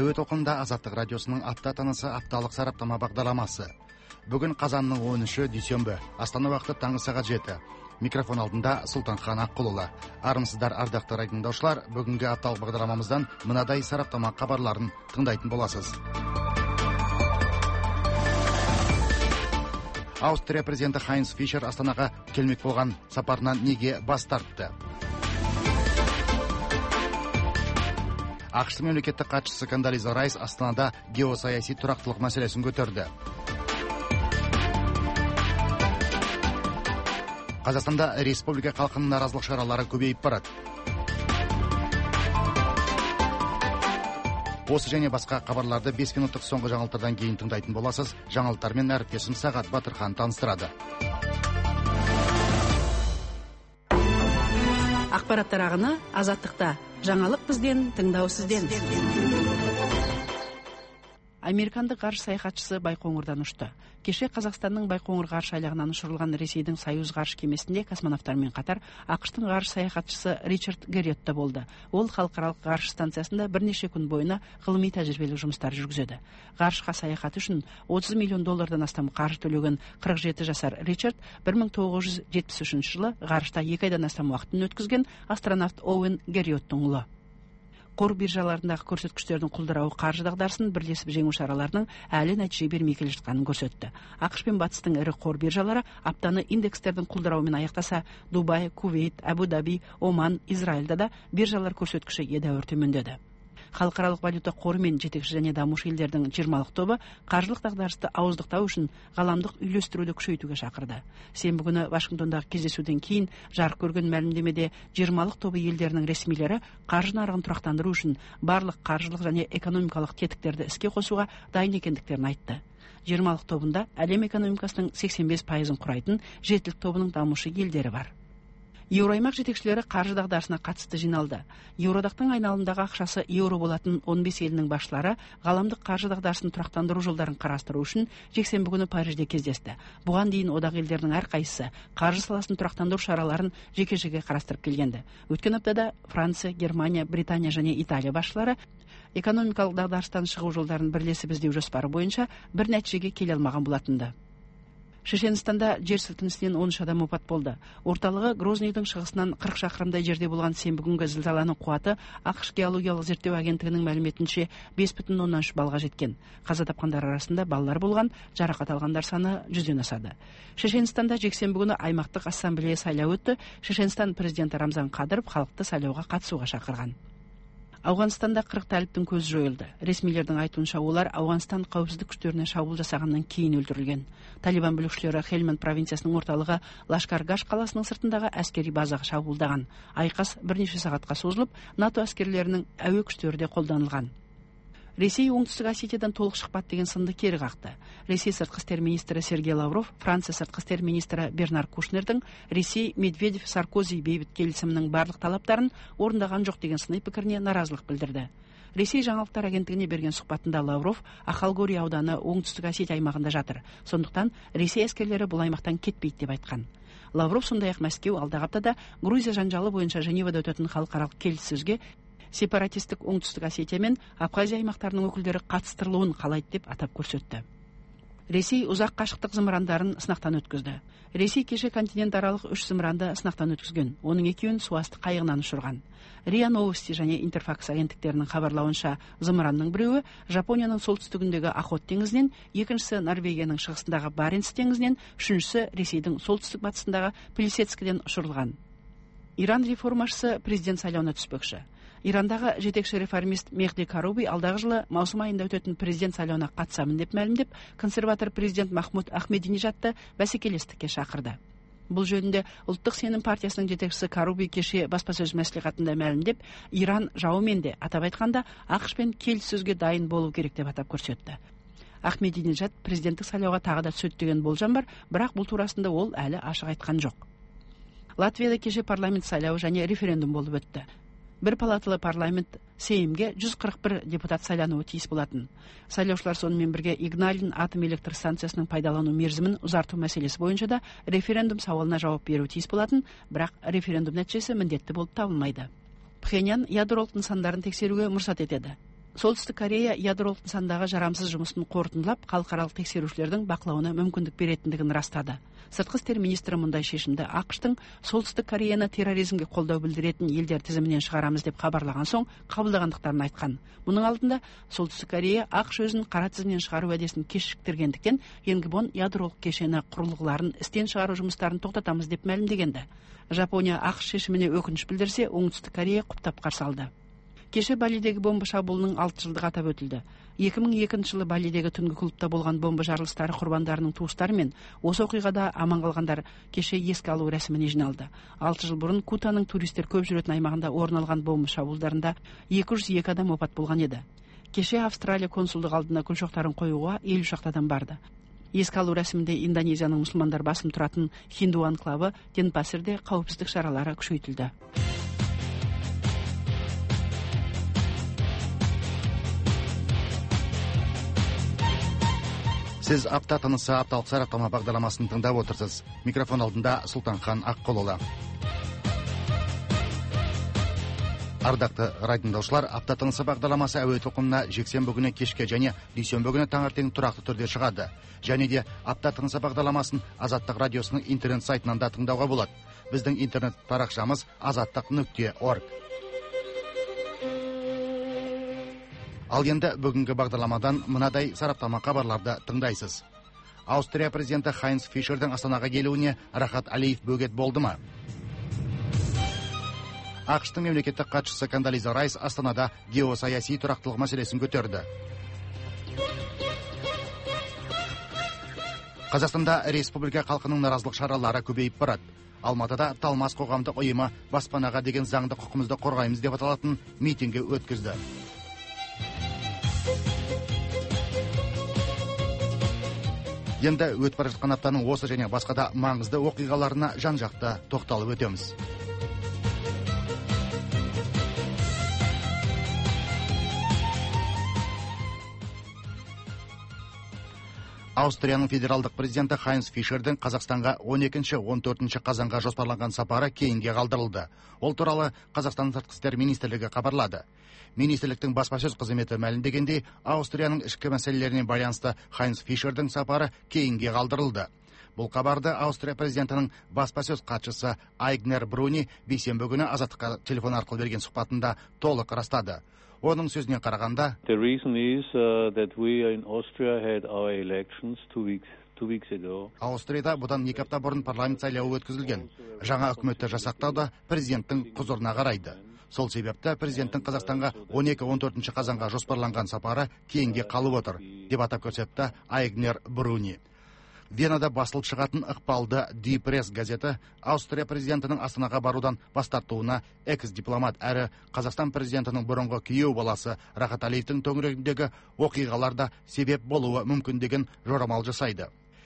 Әуе толқынында Азаттық радиосының апта тынысы апталық сараптама бағдарламасы. Бүгін қазанның 13-і дүйсенбі, Астана уақыты таңғы сағат 7. Микрофон алдында Сұлтанхан Аққұлұлы. Армысыздар, ардақты тыңдаушылар. Бүгінгі апталық бағдарламамыздан мынадай сараптама хабарларын тыңдайтын боласыз. Аустрия президенті Хайнц Фишер Астанаға келмек болған сапарынан неге бас тартты? ақш мемлекеттік хатшысы Кондолиза Райс Астанада геосаяси тұрақтылық мәселесін көтерді. Қазақстанда республика халқының наразылық шаралары көбейіп барады. Осы және басқа хабарларды 5 минуттық соңғы жаңалықтардан кейін тыңдайтын боласыз. Жаңалықтармен әріптесім Сағат Батырхан таныстырады. Ақпараттар ағыны Азаттықта. Жаңалық бізден, тыңдау сізден. Американдық ғарыш саяхатшысы Байқоңырдан ұшты. Кеше Қазақстанның Байқоңыр ғарыш айлағынан ұшырылған Ресейдің Союз ғарыш кемесінде космонавтармен қатар ақштың ғарыш саяхатшысы Ричард Герриотта болды. Ол халықаралық ғарыш станциясында бірнеше күн бойына ғылыми тәжірибелік жұмыстар жүргізеді. Ғарышқа саяхат үшін $30 миллион астам қаржы төлеген 47 жасар Ричард 1973 жылы ғарышта 2 айдан астам уақытын өткізген астронавт Оуэн Герриоттың ұлы. Қор биржаларындағы көрсеткіштердің құлдырауы қаржы дағдарысын бірлесіп жеңу шараларының әлі нәтиже бермей келе жатқанын көрсетті. ақш пен батыстың ірі қор биржалары аптаны индекстердің құлдырауымен аяқтаса, Дубай, Кувейт, Абу-Даби, Оман, Израильда да биржалар көрсеткіші едәуір төмендеді. Халықаралық валюта қоры мен жетекші және дамушы елдердің 20-лық тобы қаржылық дағдарысты ауыздықтау үшін ғаламдық үйлестіруді күшейтуге шақырды. Сенбі күні Вашингтондағы кездесуден кейін жарық көрген мәлімдемеде 20-лық тобы елдерінің ресмилері қаржы нарығын тұрақтандыру үшін барлық қаржылық және экономикалық тетіктерді іске қосуға дайын екендіктерін айтты. 20-лық тобында әлем экономикасының 85%-ын құрайтын жетілік тобының дамушы елдері бар. Еуроаймақ жетекшілері қаржы дағдарысына қатысты жиналды. Еуроодақтың айналымдағы ақшасы еуро болатын 15 елінің басшылары ғаламдық қаржы дағдарысын тұрақтандыру жолдарын қарастыру үшін жексенбі күні Парижде кездесті. Бұған дейін одақ елдерінің әрқайсысы қаржы саласын тұрақтандыру шараларын жеке-жеке қарастырып келгенді. Өткен аптада Франция, Германия, Британия және Италия басшылары экономикалық дағдарыстан шығу жолдарын бірлесіп іздеу жоспары бойынша бір нәтижеге келе алмаған болатынды. Шешенстанда жер сілкінісінен 13 адам опат болды. Орталығы Грознийдің шығысынан 40 шақырымдай жерде болған сенбі күнгі зілзаланың қуаты ақш геологиялық зерттеу агенттігінің мәліметінше 5,3 балға жеткен. Қаза тапқандар арасында балалар болған, жарақат алғандар саны 100-ден асады. Шешенстанда жексенбі күні аймақтық ассамблея сайлауы өтті. Шешенстан президенті Рамзан Қадыров халықты сайлауға қатысуға шақырған. Ауғанстанда 40 тәліптің көзі жойылды. Ресмилердің айтуынша олар Ауғанстан қауіпсіздік күштеріне шабуыл жасағаннан кейін өлтірілген. Талибан бүлікшілері Хельманд провинциясының орталығы Лашкар-Гаш қаласының сыртындағы әскери базаға шабуылдаған. Айқас бірнеше сағатқа созылып, НАТО әскерлерінің әуе күштері де қолданылған. Ресей оңтүстік Осетиядан толық шықпады деген сынды кері қақты. Ресей сыртқы істер министрі Сергей Лавров, Франция сыртқы істер министрі Бернар Кушнердің Ресей Медведев Саркози бейбіт келісімінің барлық талаптарын орындаған жоқ деген сыни пікіріне наразылық білдірді. Ресей жаңалықтар агенттігіне берген сұхбатында Лавров Ахалгори ауданы оңтүстік Осетия аймағында жатыр. Сондықтан Ресей әскерлері бұл аймақтан кетпейді деп айтқан. Лавров сондай-ақ Мәскеу алдағы аптада Грузия жанжалы бойынша Женевада өтетін халықаралық келіссөзге сепаратистік оңтүстік Осетия мен Абхазия аймақтарының өкілдері қатыстырылуын қалайды деп атап көрсетті. Ресей ұзақ қашықтық зымырандарын сынақтан өткізді. Ресей кеше континентаралық 3 зымыранды сынақтан өткізген. Оның екеуін суасты қайығынан ұшырған. РИА Новости және Интерфакс агенттіктерінің хабарлауынша зымыранның біреуі Жапонияның солтүстігіндегі Охот теңізінен, екіншісі Норвегияның шығысындағы Баренц теңізінен, үшіншісі Ресейдің солтүстік батысындағы Плисецкіден ұшырылған. Иран реформашысы президент сайлауына түспекші. Ирандағы жетекші реформист Мехди Каруби алдағы жылы маусым айында өтетін президент сайлауына қатысамын деп мәлімдеп, консерватор президент Махмуд Ахмединежадты бәсекелестікке шақырды. Бұл жөнінде Ұлттық сенім партиясының жетекшісі Каруби кеше баспасөз мәслихатында мәлімдеп, Иран жауымен де, атап айтқанда, ақш пен келіссөзге дайын болу керек деп атап көрсетті. Ахмединежад президенттік сайлауға тағы да түседі деген болжам бар, бірақ бұл турасында ол әлі ашық айтқан жоқ. Латвияда кеше парламент сайлауы және референдум болып өтті. Бір палаталы парламент Сеймге 141 депутат сайлануы тиіс болатын. Сайлаушылар сонымен бірге Игналин атом электр станциясының пайдалану мерзімін ұзарту мәселесі бойынша да референдум сауалына жауап беру тиіс болатын, бірақ референдум нәтижесі міндетті болып табылмайды. Пхеньян ядролық нысандарын тексеруге мұрсат етеді. Солтүстік Корея ядролық нысандағы жарамсыз жұмысын қорытындылап, халықаралық тексерушілердің бақылауына мүмкіндік беретіндігін растады. Сыртқы істер министрі мұндай шешімді ақш-тың Солтүстік Кореяны терроризмге қолдау білдіретін елдер тізімінен шығарамыз деп хабарлаған соң қабылдағандықтарын айтқан. Мұның алдында Солтүстік Корея ақш өзін қара тізімнен шығару уәдесін кешіктіргендіктен Енгбон ядролық кешені құрылғыларын істен шығару жұмыстарын тоқтатамыз деп мәлімдегенді. Жапония ақш шешіміне өкініш білдірсе, Оңтүстік Корея құптап қарсы алды. Кеше Балидегі бомба шабуылының 6 жылдығы атап өтілді. 2002 жылы Балидегі түнгі клубта болған бомба жарылыстары құрбандарының туыстары мен осы оқиғада аман қалғандар кеше еске алу рәсіміне жиналды. 6 жыл бұрын Кутаның туристер көп жүретін аймағында орын алған бомба шабуылдарында 202 адам опат болған еді. Кеше Австралия консулдық алдына гүл шоқтарын қоюға 50 шақты адам барды. Еске алу рәсімінде Индонезияның мұсылмандар басым тұратын Хинду анклавы Денпасерде қауіпсіздік шаралары күшейтілді. Сіз апта тынысы апталық сараптама бағдарламасын тыңдап отырсыз. Микрофон алдында Сұлтанхан Аққұлұлы. Ардақты радиотыңдаушылар, апта тынысы бағдарламасы әуе толқынына жексенбі күні кешке және дүйсенбі күні таңертең тұрақты түрде шығады. Және де апта тынысы бағдарламасын Азаттық радиосының интернет сайтынан да тыңдауға болады. Біздің интернет парақшамыз azаттық.org. Ал енді бүгінгі бағдарламадан мынадай сараптама хабарларды тыңдайсыз. Аустрия президенті Хайнц Фишердің Астанаға келуіне Рахат Алиев бөгет болды ма? ақш-тың мемлекеттік хатшысы Кондолиза Райс Астанада геосаяси тұрақтылық мәселесін көтерді. Қазақстанда республика халқының наразылық шаралары көбейіп барады. Алматыда Талмас қоғамдық ұйымы баспанаға деген заңды құқымызды қорғаймыз деп аталатын митингі өткізді. Енді өтіп бара жатқан аптаның осы және басқа да маңызды оқиғаларына жан-жақты тоқталып өтеміз. Аустрияның федералдық президенті Хайнц Фишердің Қазақстанға 12-14 қазанға жоспарланған сапары кейінге қалдырылды. Ол туралы Қазақстан сыртқы істер министрлігі хабарлады. Министрліктің баспасөз қызметі мәлімдегендей, Аустрияның ішкі мәселелеріне байланысты Хайнц Фишердің сапары кейінге қалдырылды. Бұл хабарды Аустрия президентінің баспасөз хатшысы Айгнер Бруни бейсенбі күні Азаттыққа телефон арқылы берген сұхбатында толық растады. Оның сөзіне қарағанда, The reason is that we in Austria had our elections 2 weeks ago. Аустрияда бұдан 2 апта бұрын парламент сайлауы өткізілген. Жаңа үкіметті жасақтау да президенттің құзырына қарайды. Сол себепті президенттің Қазақстанға 12-14 қазанға жоспарланған сапары кейінге қалып отыр, деп атап көрсетті Айгнер Бруни. Венада басылып шығатын ықпалды Die Press газеті Аустрия президентінің Астанаға барудан бас тартуына экс-дипломат әрі Қазақстан президентінің бұрынғы күйеу баласы Рахат Алиевтің төңірегіндегі оқиғаларда себеп болуы мүмкін деген жорамал жасайды.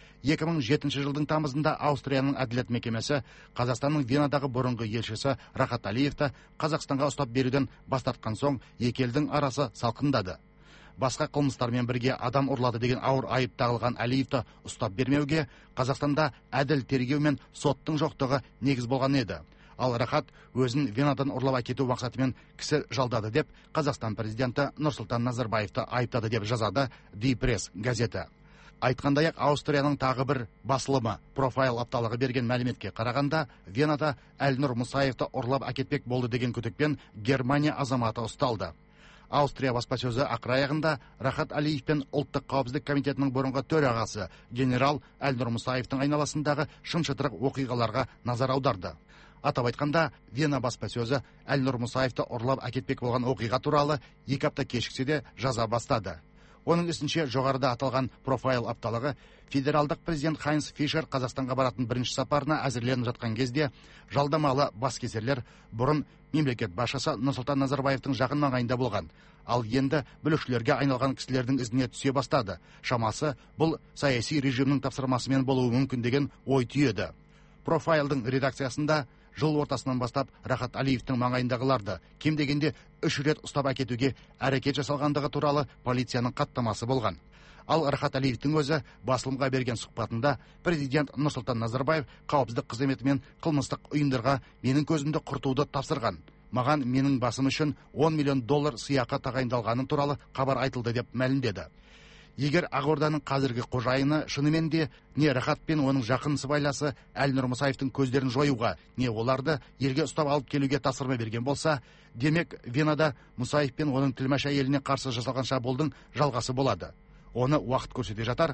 2007 жылдың тамызында Аустрияның әділет мекемесі Қазақстанның Венадағы бұрынғы елшісі Рахат Алиевті Қазақстанға ұстап беруден бас тартқан соң екі елдің арасы салқындады. Басқа қылмыстармен бірге адам ұрлады деген ауыр айып тағылған Алиевті ұстап бермеуге Қазақстанда әділ тергеу мен соттың жоқтығы негіз болған еді. Ал Рахат өзін Венадан ұрлап әкету мақсатымен кісі жалдады деп Қазақстан президенті Нұрсұлтан Назарбаевты айыптады деп жазады Die Press газеті. Айтқандай-ақ, Аустрияның тағы бір басылымы Профайл апталығы берген мәліметке қарағанда, Венада Әлнұр Мұсаевты ұрлап әкетпек болды деген күдікпен Германия азаматы ұсталды. Аустрия баспасөзі ақыраяғында Рахат Алиев пен ұлттық қауіпсіздік комитетінің бұрынғы төрағасы генерал Әлнұр Мұсаевтың айналасындағы шым-шытырық оқиғаларға назар аударды. Атап айтқанда, Вена баспасөзі Әлнұр Мұсаевты ұрлап әкетпек болған оқиға туралы 2 апта кешіксе де жаза бастады. Оның үстінше жоғарыда аталған Профайл апталығы федералдық президент Хайнц Фишер Қазақстанға баратын бірінші сапарына әзірленіп жатқан кезде жалдамалы баскесерлер бұрын мемлекет басшысы Нұрсұлтан Назарбаевтың жақын маңайында болған. Ал енді бүлікшілерге айналған кісілердің ізіне түсе бастады. Шамасы бұл саяси режимнің тапсырмасымен болуы мүмкін деген ой түйеді. Профайлдың редакциясында жыл ортасынан бастап Рахат Алиевтің маңайындағыларды кем дегенде 3 рет ұстап әкетуге әрекет жасалғандығы туралы полицияның хаттамасы болған. Ал Рахат Алиевтің өзі басылымға берген сұхбатында президент Нұрсұлтан Назарбаев қауіпсіздік қызметі мен қылмыстық ұйымдарға менің көзімді құртуды тапсырған. маған менің басым үшін $10 миллион сыйақы тағайындалғаны туралы хабар айтылды деп мәлімдеді. Егер Ақорданың қазіргі қожайыны шынымен де не Рахат пен оның жақын сыбайласы Әлнұр Мұсаевтың көздерін жоюға, не оларды елге ұстап алып келуге тапсырма берген болса, демек Венада Мұсаев пен оның тілмәш әйеліне қарсы жасалған шабуылдың жалғасы болады. Оны уақыт көрсете жатар.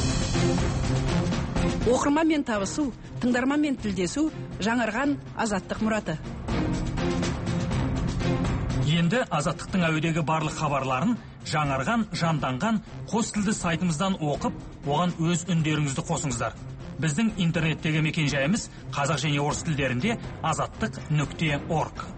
Оқырманмен табысу, тыңдарманмен тілдесу, жаңарған азаттық мұраты. Енді азаттықтың әуедегі барлық хабарларын жаңарған, жанданған қос тілді сайтымыздан оқып, оған өз үндеріңізді қосыңыздар. Біздің интернеттегі мекен-жайымыз қазақ және орыс тілдерінде azаттық.org.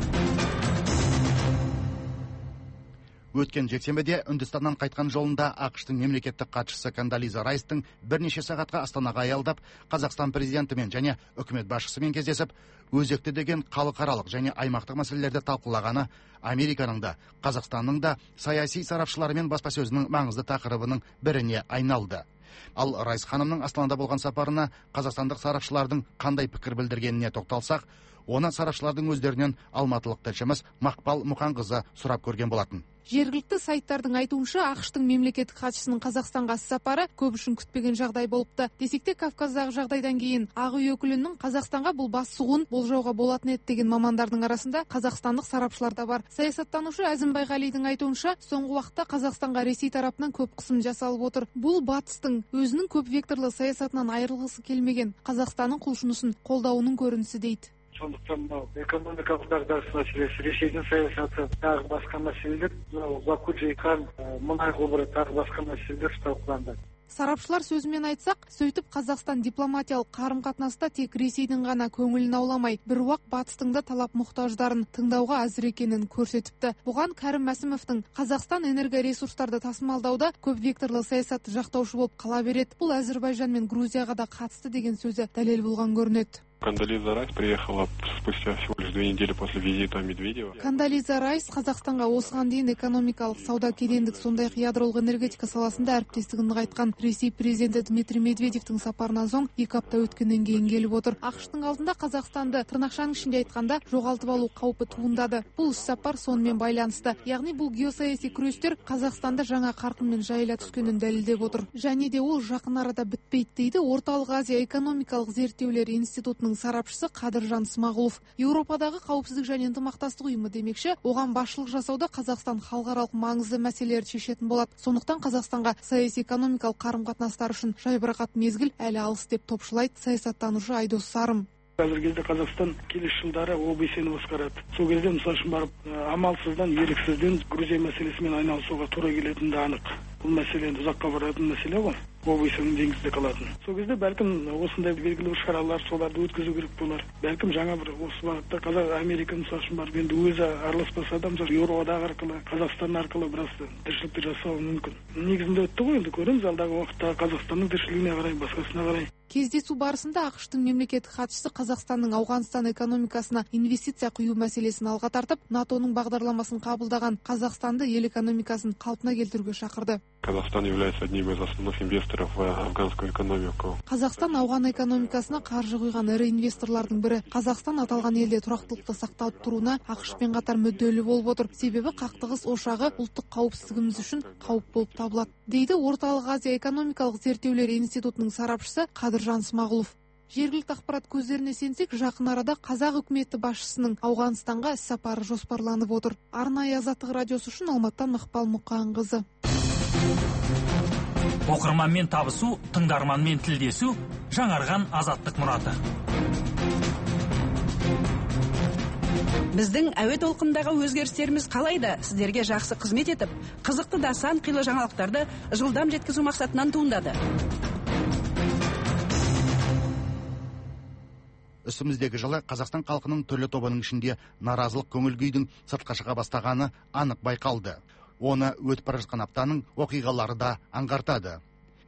Өткен жексенбіде Үндістаннан қайтқан жолында ақш-тың мемлекеттік хатшысы Кондолиза Райстың бірнеше сағатқа Астанаға аялдап, Қазақстан президентімен және үкімет басшысымен кездесіп, өзекті деген халықаралық және аймақтық мәселелерді талқылағаны Американың да, Қазақстанның да саяси сарапшылары мен баспасөзінің маңызды тақырыбының біріне айналды. Ал Райс ханымның Астанада болған сапарына қазақстандық сарапшылардың қандай пікір білдіргеніне тоқталсақ, оны сарапшылардың өздерінен алматылық тілшіміз Мақпал Мұқанқызы сұрап көрген болатын. Жергілікті сайттардың айтуынша, ақш-тың мемлекеттік хатшысының Қазақстанға сапары көп үшін күтпеген жағдай болыпты. Десек те, Кавказдағы жағдайдан кейін Ақ үй өкілінің Қазақстанға бұл бас сұғын болжауға болатын еді деген мамандардың арасында қазақстандық сарапшылар да бар. Саясаттанушы Әзім Байғалидың айтуынша, соңғы уақытта Қазақстанға Ресей тарапынан көп қысым жасалып отыр. Бұл батыстың өзінің көп векторлы саясатынан айырылғысы келмеген Қазақстанның құлшынысын қолдауының көрінісі дейді. Сондықтан экономикалық дағдарыс мәселесі, Ресейдің саясаты, тағы басқа мәселелер, Баку жайқан, мұнай құбыры, тағы басқа мәселелер талқыланды. Сарапшылар сөзімен айтсақ, сөйтіп Қазақстан дипломатиялық қарым-қатынаста тек Ресейдің ғана көңілін ауламай, бір уақ батыстың да талап мұқтаждарын тыңдауға әзір екенін көрсетіпті. Бұған Кәрім Мәсімовтің Қазақстан энергоресурстарды тасымалдауда көп векторлы саясатты жақтаушы болып қала береді. Бұл Әзербайжан мен Грузияға да қатысты деген сөзі дәлел болған көрінеді. Кондолиза Райс приехала спустя всего лишь 2 недели после визита Медведева. Кондолиза Райс Қазақстанға осыған дейін экономикалық, сауда, кедендік, сондай-ақ ядролық энергетика саласында әріптестігін нығайтқан Ресей президенті Дмитрий Медведевтің сапарынан соң 2 апта өткеннен кейін келіп отыр. ақш-тың алдында Қазақстанды тырнақшаның ішінде айтқанда жоғалтып алу қаупі туындады. Бұл іс-сапар сонымен байланысты. Яғни бұл геосаяси күрестер Қазақстанда жаңа қарқынмен жайыла түскенін дәлелдеп отыр. Және де ол жақын арада бітпейді дейді Орталық Азия экономикалық зерттеулер институтының сарапшысы Қадыржан Смағұлов. Еуропадағы қауіпсіздік және ынтымақтастық ұйымы демекші, оған басшылық жасауда Қазақстан халықаралық маңызды мәселелерді шешетін болады. Сондықтан Қазақстанға саяси экономикалық қарым-қатынастар үшін жайбарақат мезгіл әлі алыс деп топшылайды саясаттанушы Айдос Сарым. Қазіргі кезде Қазақстан келесі жылдары ОБС-ні басқарады. Сол кезде мысалы үшін барып амалсыздан, еріксізден Грузия мәселесімен айналысуға тура келетіні анық. Бұл мәселе енді ұзаққа баратын мәселе ғой. ОБС-ның деңгейде қалатын. Сол кезде бәлкім осындай белгілі бір шаралар, соларды өткізу керек болар. Бәлкім жаңа бір осы бағытта Қазақ Америка мысалы үшін барып енді өзі араласпаса да, мысалы Еуроодақ арқылы, Қазақстан арқылы біраз тіршілікті жасауы мүмкін. Негізінде өтті ғой, енді көреміз алдағы уақытта Қазақстанның тіршілігіне қарай, басқасына қарай. Кездесу барысында ақш-тың мемлекеттік хатшысы Қазақстанның Ауғанстан экономикасына инвестиция құю мәселесін алға тартып, НАТО-ның бағдарламасын қабылдаған Қазақстанды ел экономикасын қалпына келтіруге шақырды. Казахстан является одним из основных инвесторов в афганскую экономику. Қазақстан ауған экономикасына қаржы құйған ірі инвесторлардың бірі. Қазақстан аталған елде тұрақтылықты сақтап тұруына ақш-пен қатар мүдделі болып отыр. Себебі қақтығыс ошағы ұлттық қауіпсіздігіміз үшін қауіп болып табылады, дейді Орталық Азия экономикалық зерттеулер институтының сарапшысы Қадыржан Смағұлов. Жергілікті ақпарат көздеріне сенсек, жақын арада қазақ үкіметі басшысының Ауғанстанға іс-сапары жоспарланып отыр. Арнайы Азаттық радиосы үшін Алматыдан Мақпал Мұқанқызы. Оқырманмен табысу, тыңдарманмен тілдесу, жаңарған азаттық мұраты. Біздің әуе толқындағы өзгерістеріміз қалайда сіздерге жақсы қызмет етіп, қызықты да сан қилы жаңалықтарды жылдам жеткізу мақсатынан туындады. Үстіміздегі жылы Қазақстан халқының түрлі тобының ішінде наразылық көңіл-күйдің сыртқа шыға бастағаны анық байқалды. Оны өтіп бара жатқан аптаның оқиғалары да аңғартады.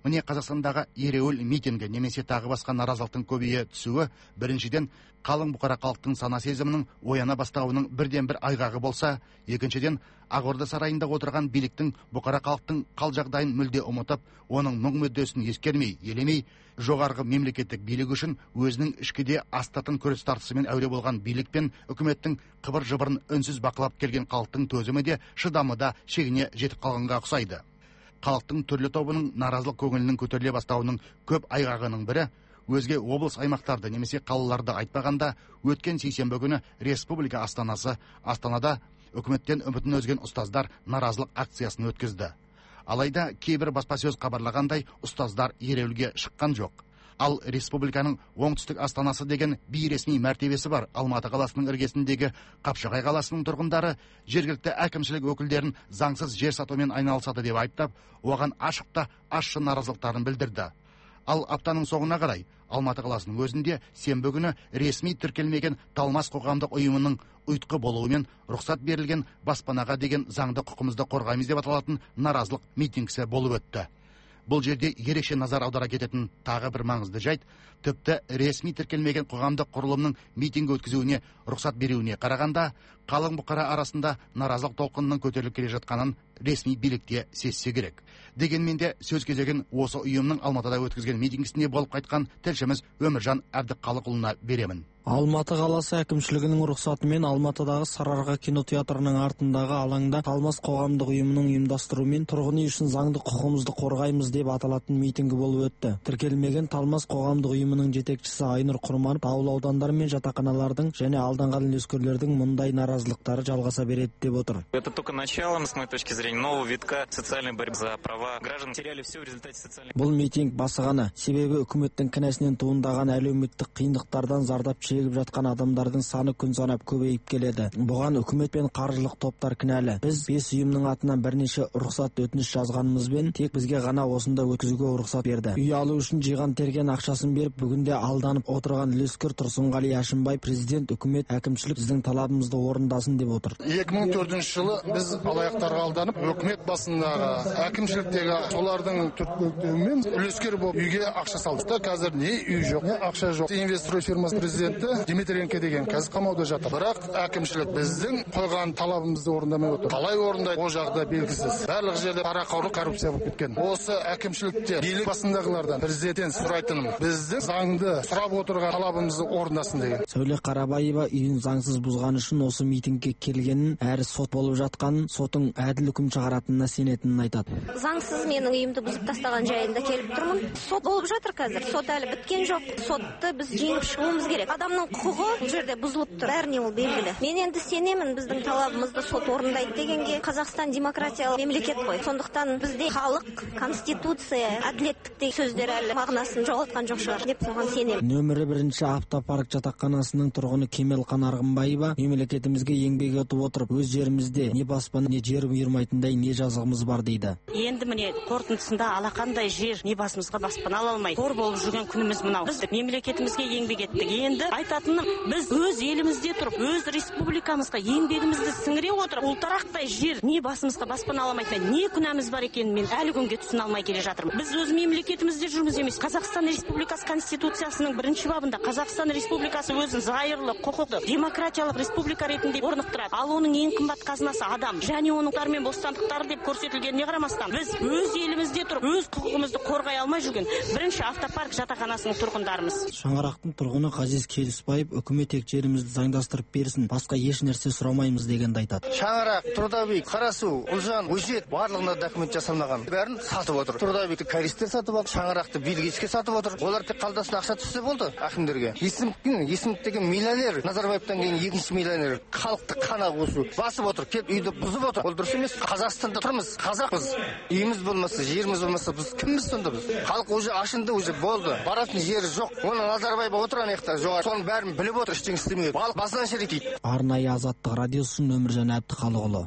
Міне Қазақстандағы ереуіл митингі немесе тағы басқа наразылықтың көбейе түсуі біріншіден қалың бұқара халықтың сана сезімінің ояна бастауының бірден бір айғағы болса, екіншіден Ақорда сарайында отырған биліктің бұқара халықтың қал жағдайын мүлде ұмытып, оның мұң мүддесін ескермей, елемей, жоғарғы мемлекеттік билік үшін өзінің ішкіде астатын күрес тартысымен әуре болған билік пен үкіметтің қыбыр-жыбырын үнсіз бақылап келген халықтың төзімі де шыдамы да шегіне жетіп қалғанға ұқсайды. Халықтың түрлі тобының наразылық көңілінің көтеріле бастауының көп айғағының бірі өзге облыс аймақтарды немесе қалаларды айтпағанда өткен сейсенбі күні республика астанасы Астанада үкіметтен үмітін үзген ұстаздар наразылық акциясын өткізді. Алайда кейбір баспасөз хабарлағандай ұстаздар ереуілге шыққан жоқ. Ал республиканың оңтүстік астанасы деген бейресми мәртебесі бар Алматы қаласының іргесіндегі Қапшағай қаласының тұрғындары жергілікті әкімшілік өкілдерін заңсыз жер сатумен айналысады деп айыптап, оған ашық та ащы наразылықтарын білдірді. Ал аптаның соңына қарай Алматы қаласының өзінде сенбі күні ресми тіркелмеген Талмас қоғамдық ұйымының ұйытқы болуымен рұқсат берілген баспанаға деген заңды құқымызды қорғаймыз деп аталатын наразылық митингісі болып өтті. Бұл жерде ерекше назар аудара кететін тағы бір маңызды жайт, тіпті ресми тіркелмеген қоғамдық құрылымның митинг өткізуіне рұқсат беруіне қарағанда қалың бұқара арасында наразылық толқынының көтеріліп келе жатқанын ресми билікте сезсе керек. Дегенмен де сөз кезегін осы ұйымның Алматыда өткізген митингісінде болып қайтқан тілшіміз Өміржан Әбдіқалықұлына беремін. Алматы қаласы әкімшілігінің рұқсатымен Алматыдағы Сарыарқа кинотеатрының артындағы алаңда Талмас қоғамдық ұйымының ұйымдастыруымен тұрғын үй үшін заңды құқығымызды қорғаймыз деп аталатын митингі болып өтті. Тіркелмеген Талмас қоғамдық ұйымының жетекшісі Айнұр Құрманов таулы аудандар мен жатақханалардың және алданған үлескерлердің мұндай наразылықтары жалғаса береді деп отыр. Это только начало, с моей точки зрения, нового витка социальной борьбы за права граждан. Теряли все в результате социальной. Бұл митинг басы ғана, себебі үкіметтің кінәсінен туындаған әлеуметтік қиындықтардан зардап шегіп жатқан адамдардың саны күн санап көбейіп келеді. Бұған үкімет пен қаржылық топтар кінәлі. Біз 5 ұйымның атынан бірнеше рұқсат өтініш жазғанымызбен тек бізге ғана осында өткізуге рұқсат берді. Үй алу үшін жиған терген ақшасын беріп, бүгінде алданып отырған үлескер Тұрсынғали Әшімбай президент, үкімет, әкімшілік біздің талабымызды орындасын деп отыр. 2004 жылы біз алаяқтарға алданып, үкімет басындағы әкімшіліктегі солардың түртпектеуімен үлескер болып үйге ақша салды. Қазір не үй жоқ, не ақша жоқ. Инвестор фирмасы президенті Дмитренко деген қазір қамауда жатыр. Бірақ әкімшілік біздің қойған талабымызды орындамай отыр. Қалай орындайды, ол жағда белгісіз. Барлық жерде парақорлық, коррупция болып кеткен. Осы әкімшілікте билік басындағылардан президент сұрайтыным, біздің заңды сұрап отырған талабымызды орындасын деген. Сәуле Қарабаева үйін заңсыз бұзған үшін осы митингке келгенін, әрі сот болып жатқанын, сотың әділ үкім шығаратынына сенетінін айтады. Заңсыз менің үйімді бұзып тастаған жайында келіп тұрмын. Сот болып жатыр қазір. Сот әлі біткен жоқ. Сотты біз жеңіп шығуымыз керек. Адамның құқығы бұл жерде бұзылып тұр. Бәріне ол белгілі. Мен енді сенемін біздің талабымызды сот орындайды дегенге. Қазақстан демократиялы мемлекет қой. Сондықтан бізде халық, конституция, әділеттік деген сөздер әлі мағынасын жоғалтқан жоқ шығар деп соған сенемін. Нөмірі 1 автопарк жатақханасының тұрғыны Кемелқан Арғынбаева мемлекетімізге еңбек етіп отырып, өз жерімізде не баспана, не жер бұйырмайтындай не жазығымыз бар дейді. Енді міне қорытындысында алақандай жер не басымызға баспана ала алмай қор болып жүрген күніміз мынау. Біз мемлекетімізге еңбек еттік. Енді айтатыным, біз өз елімізде тұрып, өз республикамызға еңбегімізді сіңіре отырып, ұлтарақтай жер не басымызға баспана ала алмайтын не күнәміз бар екенін мен әлі күнге түсіне алмай келе жатырмын. Біз өз мемлекетімізде жүрміз емес. Қазақстан Республикасы Конституциясының 1 бабында Қазақстан Республикасы өзін зайырлы, құқықты, демократиялық республика ретінде орнықтырады. Ал оның ең қымбат қазынасы адам және оның мен бостандықтары деп көрсетілгеніне қарамастан, біз өз елімізде тұрып, өз құқығымызды қорғай алмай жүрген 1 автопарк жатақханасының тұрғындарымыз. Шаңырақтың тұрғыны Қазис Келісбаев үкімет тек жерімізді заңдастырып берсін, басқа еш нәрсе сұрамаймыз дегенді айтады. Шаңырақ, Трудовик, Қарасу, Ұлжан, Өжет барлығына документ жасалмаған. Бәрін сатып отыр. Трудовикті користер сатып отыр, Шаңырақты билгичке сатып отыр. Олар тек қалтасына ақша түссе болды әкімдерге. Есімов деген миллионер, Назарбаевтан кейін 2-ші миллионер, халықты қана қосу басып отыр, келіп үйді бұзып отыр. Ол дұрыс емес. Қазақстанда тұрмыз, қазақпыз. Үйіміз болмаса, жеріміз болмаса, біз кімбіз сонда біз? Халық уже ашынды, уже болды. Баратын жері жоқ. Оны Назарбаев отырған аяқта жоғары. Соның бәрін біліп отыр, ештеңе істемейді. Халық басынан шірітейді. Арнайы Азаттық радиосы Өміржан Әбдіқалықұлы.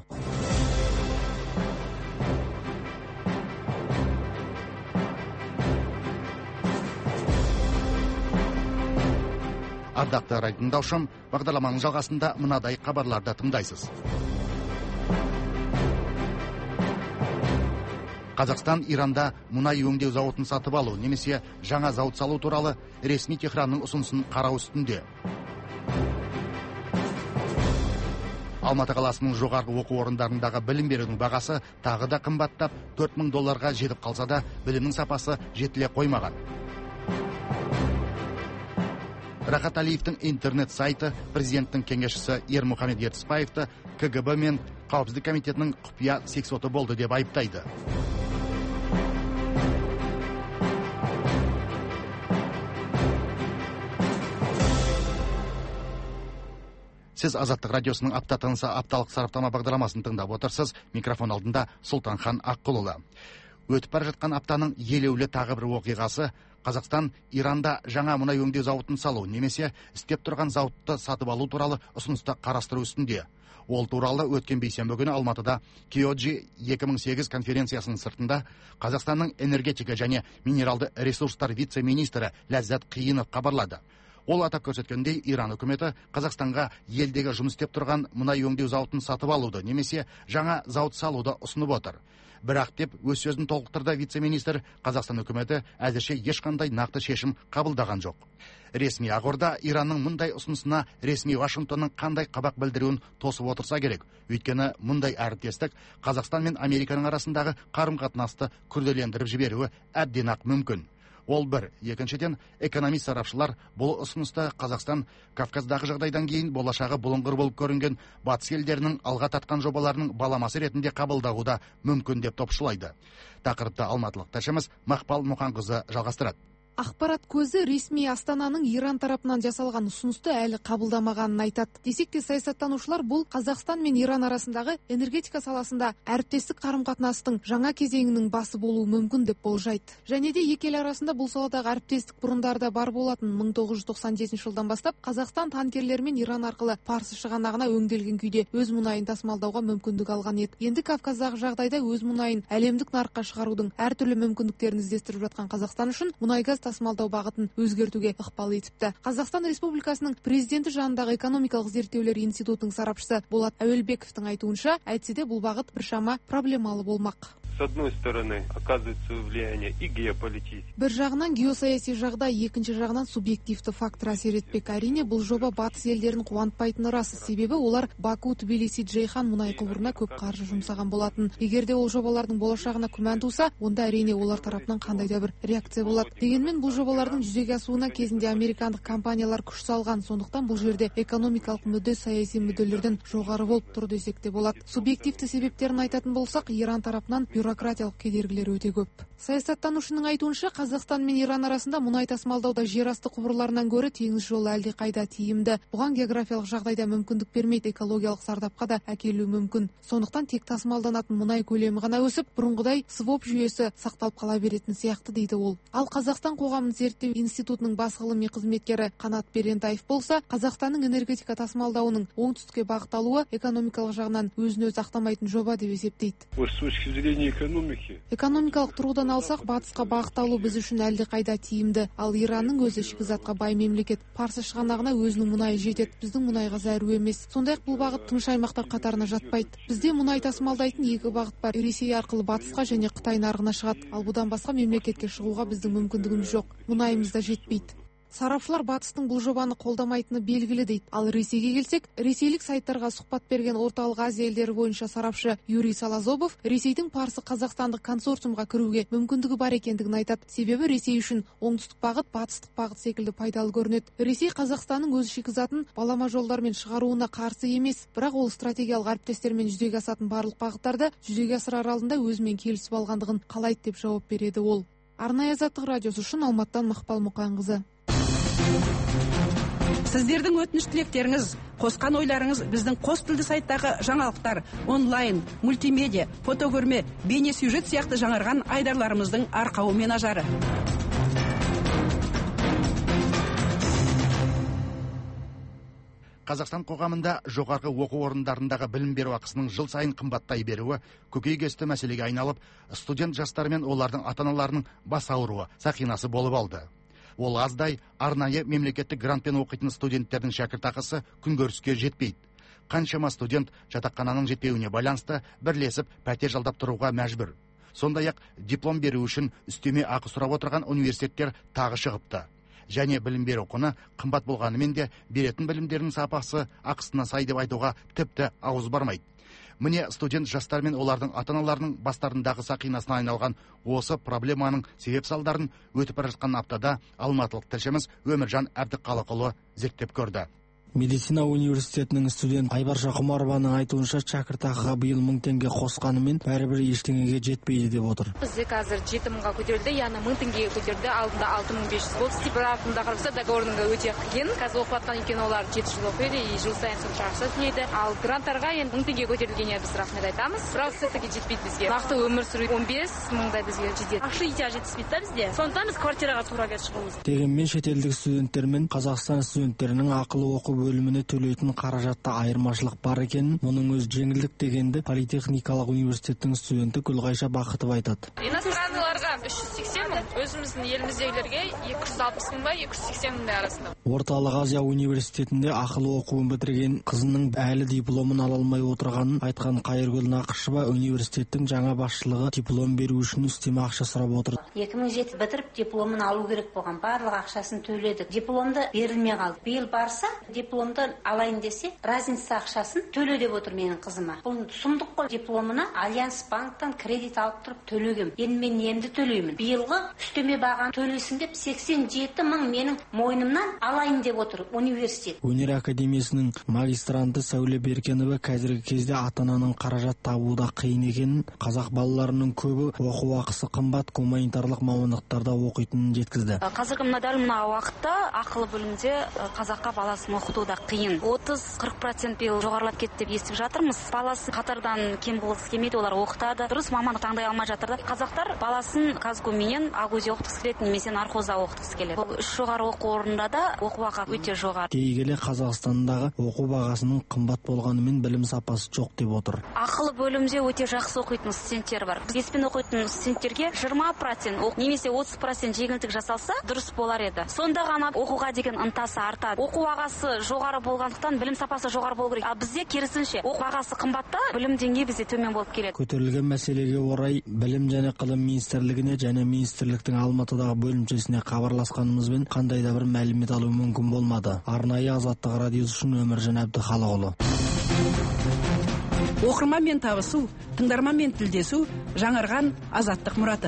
Ардақты радио тыңдаушым, бағдарламаның жалғасында мынадай хабарларды тыңдайсыз. Қазақстан Иранда мұнай өңдеу зауытын сатып алу немесе жаңа зауыт салу туралы ресми Техранның ұсынысын қарау үстінде. Алматы қаласының жоғарғы оқу орындарындағы білім берудің бағасы тағы да қымбаттап $4000 жетіп қалса да, білімнің сапасы жетіле қоймаған. Рахат Алиевтің интернет сайты президенттің кеңесшісі Ермұхамед Ертісбаевты КГБ мен Қауіпсіздік комитетінің құпия сексоты болды деп айыптайды. Сіз Азаттық радиосының апта тынысы апталық сараптама бағдарламасын тыңдап отырсыз. Микрофон алдында Сұлтанхан Аққұлұлы. Өтіп бара жатқан аптаның елеулі тағы бір оқиғасы Қазақстан Иранда жаңа мұнай өңдеу зауытын салу немесе істеп тұрған зауытты сатып алу туралы ұсынысты қарастыру үстінде. Ол туралы өткен бейсенбі күні Алматыда Киоджи 2008 конференциясының сыртында Қазақстанның энергетика және минералды ресурстар вице-министрі Ләззат Қиынов хабарлады. Ол атап көрсеткендей, Иран үкіметі Қазақстанға елдегі жұмыс істеп тұрған мұнай өңдеу зауытын сатып алуды немесе жаңа зауыт салуды ұсынып отыр. Бірақ деп өз сөзін толықтырды вице-министр, Қазақстан үкіметі әзірше ешқандай нақты шешім қабылдаған жоқ. Ресми ақорда Иранның мұндай ұсынысына ресми Вашингтонның қандай қабақ білдіруін тосып отырса керек. Өйткені мұндай әріптестік Қазақстан мен Американың арасындағы қарым-қатынасты күрделендіріп жіберуі әбден ақ мүмкін. Ол бір. Екіншіден, экономист сарапшылар бұл ұсынысты Қазақстан Кавказдағы жағдайдан кейін болашағы бұлыңғыр болып көрінген батыс елдерінің алға тартқан жобаларының баламасы ретінде қабылдауы да мүмкін деп топшылайды. Тақырыпта алматылық тілшіміз Мақпал Мұқанқызы жалғастырады. Ақпарат көзі ресми Астананың Иран тарапынан жасалған ұсынысты әлі қабылдамағанын айтады. Десек те саясаттанушылар бұл Қазақстан мен Иран арасындағы энергетика саласында әріптестік қарым-қатынастың жаңа кезеңінің басы болуы мүмкін деп болжайды. Және де екі ел арасында бұл саладағы әріптестік бұрындарда бар болатын. 1997 жылдан бастап Қазақстан танкерлермен Иран арқылы Парсы шығанағына өңделген күйде өз мұнайын тасымалдауға мүмкіндік алған еді. Енді Кавказдағы жағдайда өз мұнайын әлемдік нарыққа шығарудың әртүрлі мүмкіндіктерін іздестіріп жатқан Қазақстан үшін мұнай-газ тасымалдау бағытын өзгертуге ықпал етіпті. Қазақстан Республикасының президенті жанындағы экономикалық зерттеулер институтының сарапшысы Болат Әуелбековтың айтуынша, әйтсе де бұл бағыт біршама проблемалы болмақ. С одной стороны, оказывается влияние и геополитическое. Бір жағынан геосаяси жағдай, екінші жағынан субъективті фактор әсер етпек. Әрине, бұл жоба батыс елдерін қуантпайтыны рас, себебі олар Баку, Тбилиси, Джейхан мұнай құбырына көп қаржы жұмсаған болатын. Егер де ол жобалардың болашағына күмән туса, онда әрине олар тарапынан қандай да бір реакция болады. Дегенмен бұл жобалардың жүзеге асуына кезінде американдық компаниялар күш салған, сондықтан бұл жерде экономикалық мүдде саяси мүдделерден жоғары болып тұр десек те болады. Субъективті себептерін айтатын болсақ, Иран тарапынан бюрократиялық кедергілер өте көп. Саясаттанушының айтуынша, Қазақстан мен Иран арасында мұнай тасымалдауда жер асты құбырларынан гөрі теңіз жолы әлде қайда тиімді. Бұған географиялық жағдайда мүмкіндік бермейді, экологиялық зардапқа да әкелуі мүмкін. Сондықтан тек тасымалданатын мұнай көлемі ғана өсіп, бұрынғыдай своп жүйесі сақталып қала беретін сияқты дейді ол. Ал Қазақстан қоғамын зерттеу институтының бас ғылыми қызметкері Қанат Берентаев болса, Қазақстанның энергетика тасымалдауының оңтүстікке бағытталуы экономикалық жағынан өзін-өзі ақтамайтын жоба деп есептейді. Экономикалық тұрғыдан алсақ, батысқа бағытталу біз үшін әлде қайда тиімді. Ал Иранның өзі шикізатқа бай мемлекет. Парсы шығанағына өзінің мұнайы жетеді. Біздің мұнайға зәру емес. Сондай-ақ бұл бағыт тыныш аймақтар қатарына жатпайды. Бізде мұнай тасымалдайтын екі бағыт бар. Ресей арқылы батысқа және Қытай нарығына шығады. Ал бұдан басқа мемлекетке шығуға біздің мүмкіндігіміз жоқ. Мұнайымыз да жетпейді. Сарапшылар батыстың бұл жобаны қолдамайтыны белгілі дейді. Ал Ресейге келсек, ресейлік сайттарға сұхбат берген Орталық Азия елдері бойынша сарапшы Юрий Салазобов Ресейдің Парсы Қазақстандық консорциумға кіруге мүмкіндігі бар екендігін айтады. Себебі Ресей үшін оңтүстік бағыт батыстық бағыт секілді пайдалы көрінеді. Ресей Қазақстанның өз шикізатын балама жолдармен шығаруына қарсы емес, бірақ ол стратегиялық әріптестермен жүзеге асатын барлық бағыттарды жүзеге асырар алдында өзімен келісіп алғандығын қалайды деп жауап береді ол. Арнайы Азаттық радиосы үшін Алматыдан Мақпал Мұқанқызы. Сіздердің өтініш тілектеріңіз, қосқан ойларыңыз біздің қос тілді сайттағы жаңалықтар, онлайн, мультимедиа, фотокөрме, бейне сюжет сияқты жаңарған айдарларымыздың арқауы мен ажары. Қазақстан қоғамында жоғарғы оқу орындарындағы білім беру ақысының жыл сайын қымбаттай беруі көкейкесті мәселеге айналып, студент жастар мен олардың ата-аналарының бас ауруы, сақинасы болып алды. Ол аздай арнайы мемлекеттік грантпен оқитын студенттердің шәкіртақысы күнкөріске жетпейді. Қаншама студент жатақхананың жетпеуіне байланысты бірлесіп пәтер жалдап тұруға мәжбүр. Сондай-ақ диплом беру үшін үстеме ақы сұрап отырған университеттер тағы шығыпты. Және білім беру құны қымбат болғанымен де беретін білімдердің сапасы ақысына сай деп айтуға тіпті ауыз бармайды. Міне студент жастар мен олардың ата-аналарының бастарындағы сақинасына айналған осы проблеманың себеп салдарын өтіп бара жатқан аптада алматылық тілшіміз Өміржан Әбдіқалықұлы зерттеп көрді. Медицина университетінің студент Айбарша Құмарованың айтуынша шәкіртақыға биыл 1000 теңге қосқанымен бәрібір ештеңеге жетпейді деп отыр. Бізде қазір 7000-ға көтерілді, яғни 1000 теңгеге көтерілді, алдында 6500 болды. Стипендиясында қараса договорының өте қиын. Қазір оқып жатқан екен олар 7 жыл оқиды, жыл сайын сонша ақша төлейді. Ал гранттарға енді 1000 теңге көтерілгеніне біз рахмет айтамыз. Бірақ все-таки жетпейді бізге. Нақты өмір сүру 15 мыңдай бізге жетеді. Ақша жетіспейді да бізде. Сондықтан біз квартираға тура келіп шығуымыз. Дегенмен шетелдік студенттер мен Қазақстан студенттерінің ақылы оқу бөліміне төлейтін қаражатта айырмашылық бар екенін, мұның өз жеңілдік дегенді Политехникалық университеттің студенті Гүлғайша Бақытова айтады. Иностранцыларға 380 мың, өзіміздің еліміздегілерге 260 мың ба 280 мыңдай арасында. Орталық Азия университетінде ақылы оқуын бітірген қызының әлі дипломын ала алмай отырғанын айтқан Қайыргүл Нақышева университеттің жаңа басшылығы диплом беру үшін үстеме ақша сұрап отыр. 2007 бітіріп дипломын алу керек болған, барлық ақшасын төледік. Дипломды берілмей қалды. Биыл барса, дипломды алайын десе, разница ақшасын төле деп отыр менің қызыма. Бұл сұмдық қой. Дипломына Альянс банктан кредит алып тұрып төлегем. Енді мен немді төлеймін. Биылғы үстеме бағаны төлесін деп 87 мың менің мойнымнан алайын деп отыр университет. Өнер академиясының магистранты Сәуле Беркенова қазіргі кезде ата-ананың қаражат табуда қиын екенін, қазақ балаларының көбі оқу ақысы қымбат гуманитарлық мамандықтарда оқитынын жеткізді. Қазіргі дәл мына уақытта ақылы бөлімде қазаққа баласын оқытуда қиын. 30-40% биыл жоғарылап кетті деп естіп жатырмыз. Баласы қатардан кем болғысы келмейді, олар оқытады. Дұрыс мамандық таңдай алмай жатыр. Қазақтар баласын Казгуменен Агузе оқытқысы келеді, немесе нархозда оқытқысы келеді. Бұл үш жоғары оқу орнында да оқу ақы өте жоғары. Дей келе Қазақстандағы оқу бағасының қымбат болғанымен білім сапасы жоқ деп отыр. Ақылы бөлімде өте жақсы оқитын студенттер бар. Беспен оқитын студенттерге 20% немесе 30% жеңілдік жасалса дұрыс болар еді. Сонда ғана оқуға деген ынтасы артады. Оқу бағасы жоғары болғандықтан білім сапасы жоғары болу керек. Ал бізде керісінше оқу бағасы қымбатта, білім деңгейі бізде төмен болып келеді. Көтерілген мәселеге орай білім және ғылым министрлігіне және министрліктің Алматыдағы бөлімшесіне хабарласқанымызбен қандай да бір мәлімет алу мүмкін болмады. Арнайы Азаттық радиосы үшін Өміржан Әбдіқалықұлы. Оқырманмен табысу, тыңдарманмен тілдесу, жаңарған Азаттық мұраты.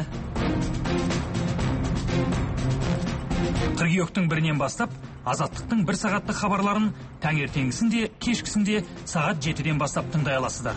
Қыркүйектің 1-нен бастап Азаттықтың 1 сағаттық хабарларын таңертеңгісінде, кешкісінде сағат 7-ден бастап тыңдай аласыздар.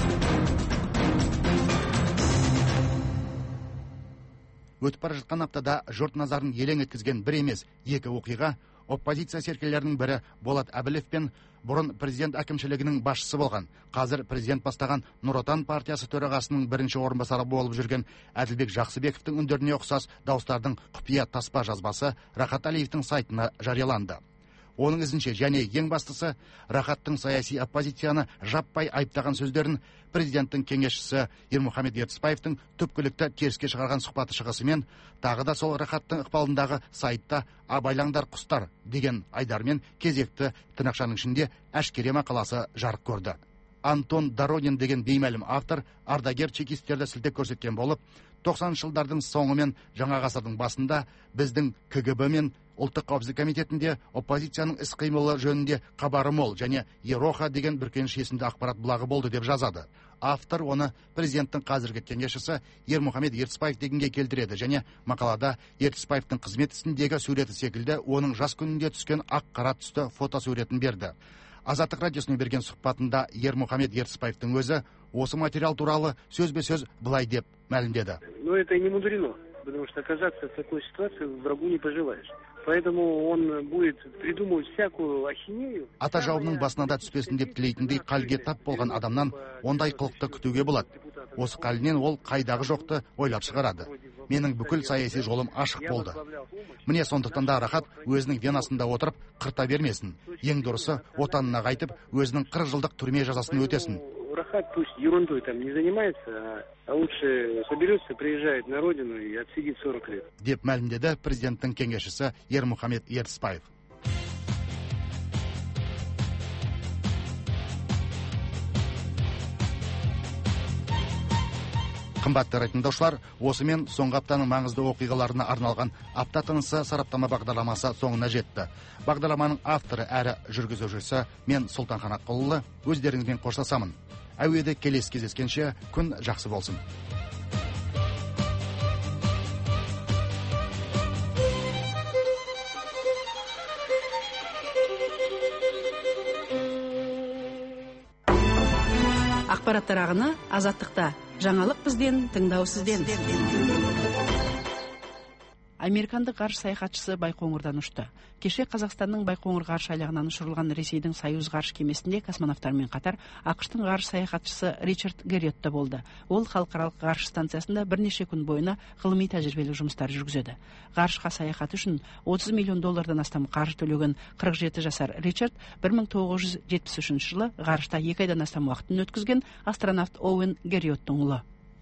Өтіп бара жатқан аптада жұрт назарын елең еткізген бір емес, екі оқиға оппозиция серкелерінің бірі Болат Әбілев пен бұрын президент әкімшілігінің басшысы болған, қазір президент бастаған Нұр Отан партиясы төрағасының бірінші орынбасары болып жүрген Әділбек Жақсыбековтің үндеріне ұқсас дауыстардың құпия таспа жазбасы Рахат Әлиевтің сайтына жарияланды. Оның ізінше және ең бастысы Рахаттың саяси оппозицияны жаппай айыптаған сөздерін президенттің кеңесшісі Ермұхамед Ертісбаевтың түпкілікті теріске шығарған сұхбаты шығысымен, тағы да сол Рахаттың ықпалындағы сайтта "Абайлаңдар құстар" деген айдармен кезекті тырнақшаның ішінде әшкере мақаласы жарық көрді. Антон Доронин деген беймәлім автор ардагер чекистерді сілтеп көрсеткен болып, 90 жылдардың соңы мен жаңа ғасырдың басында біздің КГБ мен Ұлттық қауіпсіздік комитетінде оппозицияның іс-қимылы жөнінде хабары мол және Ероха деген бүркеніш есімді ақпарат бұлағы болды деп жазады. Автор оны президенттің қазіргі кеңесшісі Ермұхамед Ертісбаев дегенге келтіреді және мақалада Ертісбаевтың қызмет ісіндегі суреті секілді оның жас күнінде түскен ақ-қара түсті фотосуретін берді. Азаттық радиосына берген сұхбатында Ермұхамед Ертісбаевтың өзі осы материал туралы сөзбе-сөз былай деп мәлімдеді. Но это и не мудрено, потому что оказаться в такой ситуации врагу не пожелаешь. Поэтому он будет придумывать всякую ахинею. Ата жауының басына да түспесін деп тілейтіндей қалге тап болған адамнан ондай қылықты күтуге болады. Осы қалінен ол қайдағы жоқты ойлап шығарады. Менің бүкіл саяси жолым ашық болды. Міне сондықтан да Рахат өзінің венасында отырып қырта бермесін. Ең дұрысы отанына қайтып, өзінің 40 жылдық түрме жазасын өтесін. Рахат пусть ерундой там не занимается, а лучше соберется, приезжает на родину и отсидит 40 лет. Деп мәлімдеді президенттің кеңесшісі Ермұхамед Ертісбаев. Кымбатты тыңдаушылар, осымен соңғы аптаның маңызды оқиғаларына арналған апта тынысы сараптама бағдарламасы соңына жетті. Бағдарламаның авторы әрі жүргізушісі мен Сұлтанхан Аққұлұлы өздеріңізбен қоштасамын. Әуеде келесі кездескенше күн жақсы болсын. Ақпараттар ағыны азаттықта. Жаңалық бізден, тыңдау сізден. Американдық ғарыш саяхатшысы Байқоңырдан ұшты. Кеше Қазақстанның Байқоңыр ғарыш айлағынан ұшырылған Ресейдің Союз ғарыш кемесінде космонавтармен қатар ақштың ғарыш саяхатшысы Ричард Герриотта болды. Ол халықаралық ғарыш станциясында бірнеше күн бойына ғылыми тәжірибелік жұмыстар жүргізеді. Ғарышқа саяхат үшін $30 миллион астам қаржы төлеген 47 жасар Ричард 1973 жылы ғарышта 2 айдан астам уақытын өткізген астронавт Оуэн Герриоттың ұлы.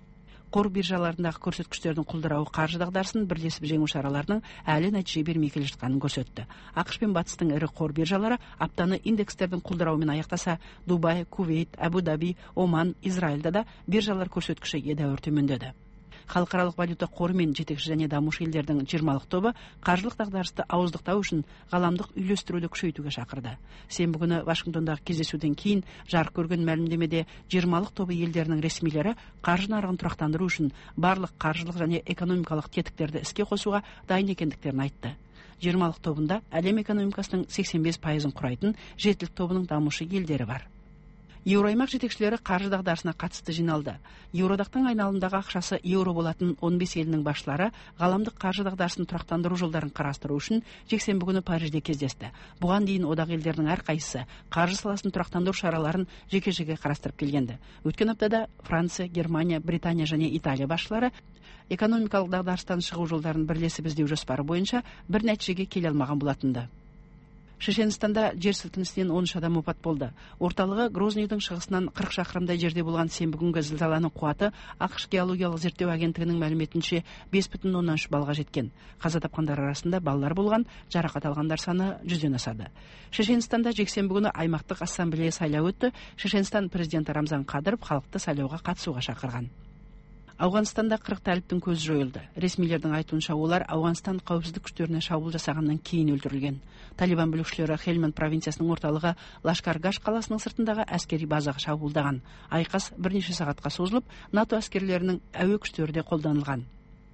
Қор биржаларындағы көрсеткіштердің құлдырауы қаржы дағдарысын бірлесіп жеңу шараларының әлі нәтиже бермей келе жатқанын көрсетті. ақш пен батыстың ірі қор биржалары аптаны индекстердің құлдырауымен аяқтаса, Дубай, Кувейт, Абу-Даби, Оман, Израильда да биржалар көрсеткіші едәуір төмендеді. Халықаралық валюта қоры мен жетекші және дамушы елдердің 20-лық тобы қаржылық дағдарысты ауыздықтау үшін ғаламдық үйлестіруді күшейтуге шақырды. Сенбі күні Вашингтондағы кездесуден кейін жарық көрген мәлімдемеде 20-лық тобы елдерінің ресмилері қаржы нарығын тұрақтандыру үшін барлық қаржылық және экономикалық тетіктерді іске қосуға дайын екендіктерін айтты. 20-лық тобында әлем экономикасының 85%-ын құрайтын жетілік тобының дамушы елдері бар. Еуроаймақ жетекшілері қаржы дағдарысына қатысты жиналды. Еуродақтың айналымдағы ақшасы еуро болатын 15 елінің басшылары ғаламдық қаржы дағдарысын тұрақтандыру жолдарын қарастыру үшін жексенбі күні Парижде кездесті. Бұған дейін одақ елдерінің әрқайсысы қаржы саласын тұрақтандыру шараларын жеке-жеке қарастырып келгенді. Өткен аптада Франция, Германия, Британия және Италия басшылары экономикалық дағдарыстан шығу жолдарын бірлесіп іздеу жоспары бойынша бір нәтижеге келе алмаған болатынды. Шешенстанда жер сілкінісінен 13 адам опат болды. Орталығы Грознийдің шығысынан 40 шақырымдай жерде болған сенбі күнгі зілзаланың қуаты ақш геологиялық зерттеу агенттігінің мәліметінше 5,3 балға жеткен. Қаза тапқандар арасында балалар болған, жарақат алғандар саны 100-ден асады. Шешенстанда жексенбі күні аймақтық ассамблея сайлауы өтті. Шешенстан президенті Рамзан Қадыров халықты сайлауға қатысуға шақырған. Ауғанстанда 40 тәліптің көзі жойылды. Ресмилердің айтуынша олар Ауғанстан қауіпсіздік күштеріне шабуыл жасағаннан кейін өлтірілген. Талибан бүлікшілері Хельманд провинциясының орталығы Лашкар-Гаш қаласының сыртындағы әскери базаға шабуылдаған. Айқас бірнеше сағатқа созылып, НАТО әскерлерінің әуе күштері де қолданылған.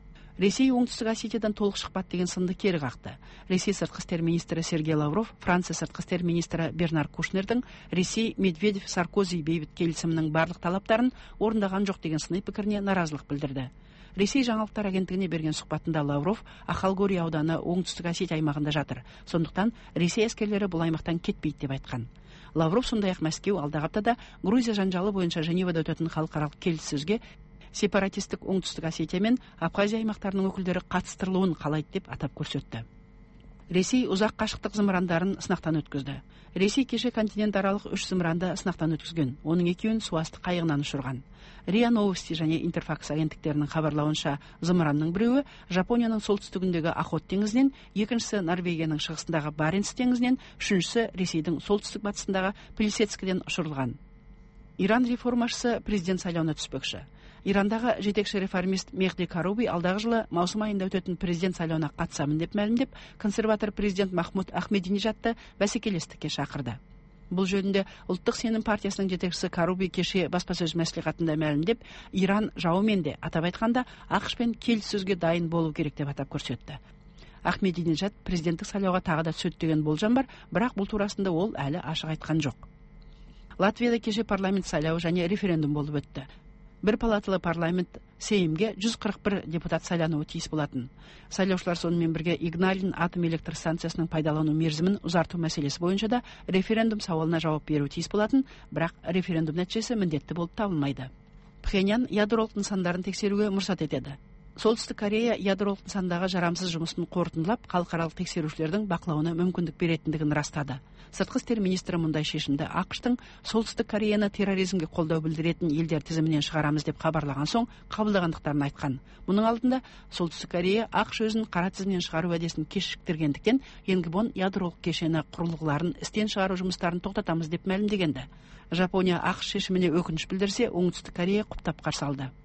Ресей оңтүстік Осетиядан толық шықпады деген сынды кері қақты. Ресей сыртқы істер министрі Сергей Лавров, Франция сыртқы істер министрі Бернар Кушнердің Ресей Медведев Саркози бейбіт келісімінің барлық талаптарын орындаған жоқ деген сыни пікіріне наразылық білдірді. Ресей жаңалықтар агенттігіне берген сұхбатында Лавров Ахалгори ауданы оңтүстік Осетия аймағында жатыр. Сондықтан Ресей әскерлері бұл аймақтан кетпейді деп айтқан. Лавров сондай-ақ Мәскеу алдағы аптада Грузия жанжалы бойынша Женевада өтетін халықаралық келіссөзге сепаратистік оңтүстік Осетия мен Абхазия аймақтарының өкілдері қатыстырылуын қалайды деп атап көрсетті. Ресей ұзақ қашықтық зымырандарын сынақтан өткізді. Ресей кеше континентаралық 3 зымыранды сынақтан өткізген. Оның екеуін суасты қайығынан ұшырған. РИА Новости және Интерфакс агенттіктерінің хабарлауынша зымыранның біреуі Жапонияның солтүстігіндегі Охот теңізінен, екіншісі Норвегияның шығысындағы Баренц теңізінен, үшіншісі Ресейдің солтүстік батысындағы Плисецкіден ұшырылған. Иран реформашысы президент сайлауына түспекші. Ирандағы жетекші реформист Мехди Каруби алдағы жылы маусым айында өтетін президент сайлауына қатысамын деп мәлімдеп, консерватор президент Махмуд Ахмединежадты бәсекелестікке шақырды. Бұл жөнінде ұлттық сенім партиясының жетекшісі Каруби кеше баспасөз мәслихатында мәлімдеп, Иран жауымен де, атап айтқанда ақш пен келіссөзге дайын болу керек деп атап көрсетті. Ахмединежад президенттік сайлауға тағы да түседі деген болжам бар, бірақ бұл турасында ол әлі ашық айтқан жоқ. Латвияда кеше парламент сайлауы және референдум болып өтті. Бір палаталы парламент Сеймге 141 депутат сайлануы тиіс болатын. Сайлаушылар сонымен бірге Игналин атом электр станциясының пайдалану мерзімін ұзарту мәселесі бойынша да референдум сауалына жауап беру тиіс болатын, бірақ референдум нәтижесі міндетті болып табылмайды. Пхеньян ядролық нысандарын тексеруге мұрсат етеді. Солтүстік Корея ядролық нысандағы жарамсыз жұмысын қорытындылап, халықаралық тексерушілердің бақылауына мүмкіндік беретіндігін растады. Сыртқы істер министрі мұндай шешімді ақштың Солтүстік Кореяны терроризмге қолдау білдіретін елдер тізімінен шығарамыз деп хабарлаған соң қабылдағандықтарын айтқан. Мұның алдында Солтүстік Корея ақш өзін қара тізімнен шығару уәдесін кешіктіргендіктен Енгбон ядролық кешені құрылғыларын істен шығару жұмыстарын тоқтатамыз деп мәлімдегенді. Жапония ақш шешіміне өкініш білдірсе, Оңтүстік Корея құптап қарсы алды.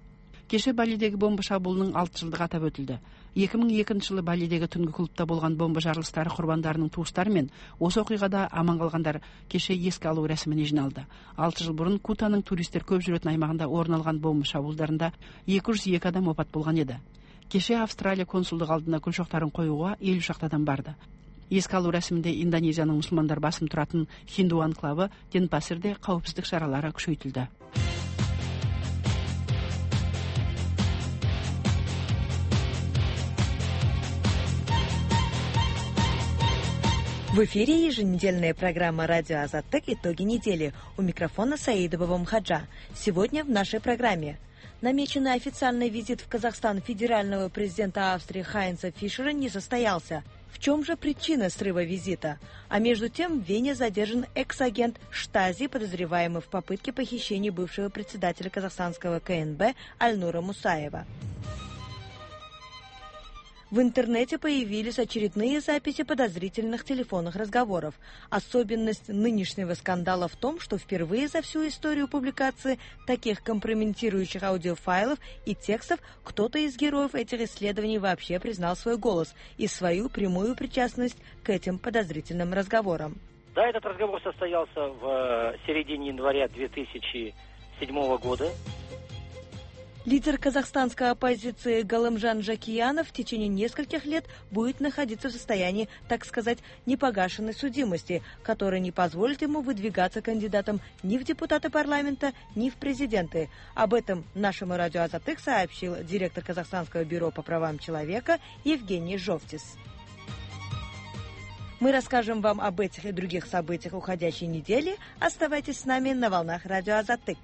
Кеше Балидегі бомба шабуылының 6 жылдығы атап өтілді. 2002 жылы Балидегі түнгі клубта болған бомба жарылыстары құрбандарының туыстары мен осы оқиғада аман қалғандар кеше еске алу рәсіміне жиналды. 6 жыл бұрын Кутаның туристер көп жүретін аймағында орын алған бомба шабуылдарында 202 адам опат болған еді. Кеше Австралия консулдық алдына гүл шоқтарын қоюға 50 шақты адам барды. Еске алу рәсімінде Индонезияның мұсылмандар басым тұратын хинду анклавы Денпасерде қауіпсіздік шаралары күшейтілді. В эфире еженедельная программа «Радио Азаттык. Итоги недели». У микрофона Саидова Мхаджа. Сегодня в нашей программе. Намеченный официальный визит в Казахстан федерального президента Австрии Хайнца Фишера не состоялся. В чем же причина срыва визита? А между тем в Вене задержан экс-агент Штази, подозреваемый в попытке похищения бывшего председателя казахстанского КНБ Альнура Мусаева. В интернете появились очередные записи подозрительных телефонных разговоров. Особенность нынешнего скандала в том, что впервые за всю историю публикации таких компрометирующих аудиофайлов и текстов кто-то из героев этих исследований вообще признал свой голос и свою прямую причастность к этим подозрительным разговорам. Да, этот разговор состоялся в середине января 2007 года. Лидер казахстанской оппозиции Галымжан Жакиянов в течение нескольких лет будет находиться в состоянии, так сказать, непогашенной судимости, которая не позволит ему выдвигаться кандидатом ни в депутаты парламента, ни в президенты. Об этом нашему радио Азаттык сообщил директор Казахстанского бюро по правам человека Евгений Жовтис. Мы расскажем вам об этих и других событиях уходящей недели. Оставайтесь с нами на волнах радио Азаттык.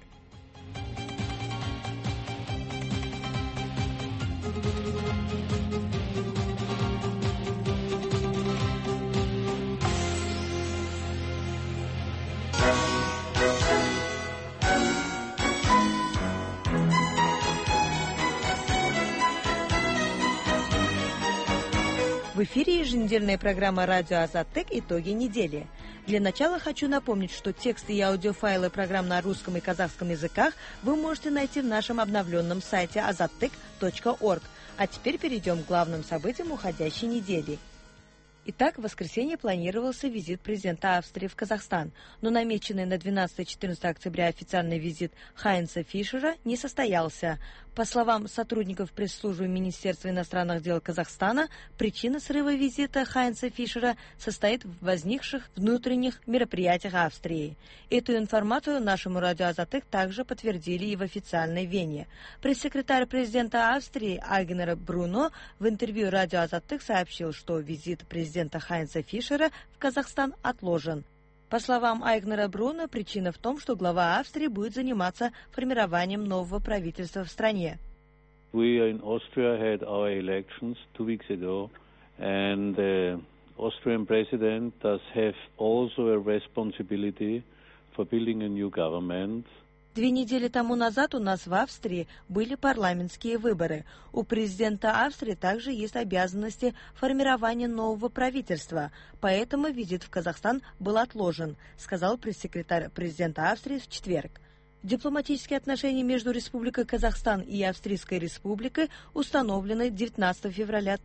В эфире еженедельная программа «Радио Азаттык. Итоги недели». Для начала хочу напомнить, что тексты и аудиофайлы программ на русском и казахском языках вы можете найти в нашем обновленном сайте azattyk.org. А теперь перейдем к главным событиям уходящей недели. Итак, в воскресенье планировался визит президента Австрии в Казахстан, но намеченный на 12-14 октября официальный визит Хайнца Фишера не состоялся. По словам сотрудников пресс-службы Министерства иностранных дел Казахстана, причина срыва визита Хайнца Фишера состоит в возникших внутренних мероприятиях Австрии. Эту информацию нашему радио Азаттык также подтвердили и в официальной Вене. Пресс-секретарь президента Австрии Айгнер Бруно в интервью радио Азаттык сообщил, что визит президента Хайнца Фишера в Казахстан отложен. По словам Айгнера Бруно, причина в том, что глава Австрии будет заниматься формированием нового правительства в стране. We in Austria had our elections 2 weeks ago, and the Austrian president does have also a responsibility for building a new government. 2 недели тому назад у нас в Австрии были парламентские выборы. У президента Австрии также есть обязанности формирования нового правительства, поэтому визит в Казахстан был отложен, сказал пресс-секретарь президента Австрии в четверг. Дипломатические отношения между Республикой Казахстан и Австрийской Республикой установлены 19 февраля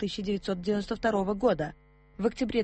1992 года. В октябре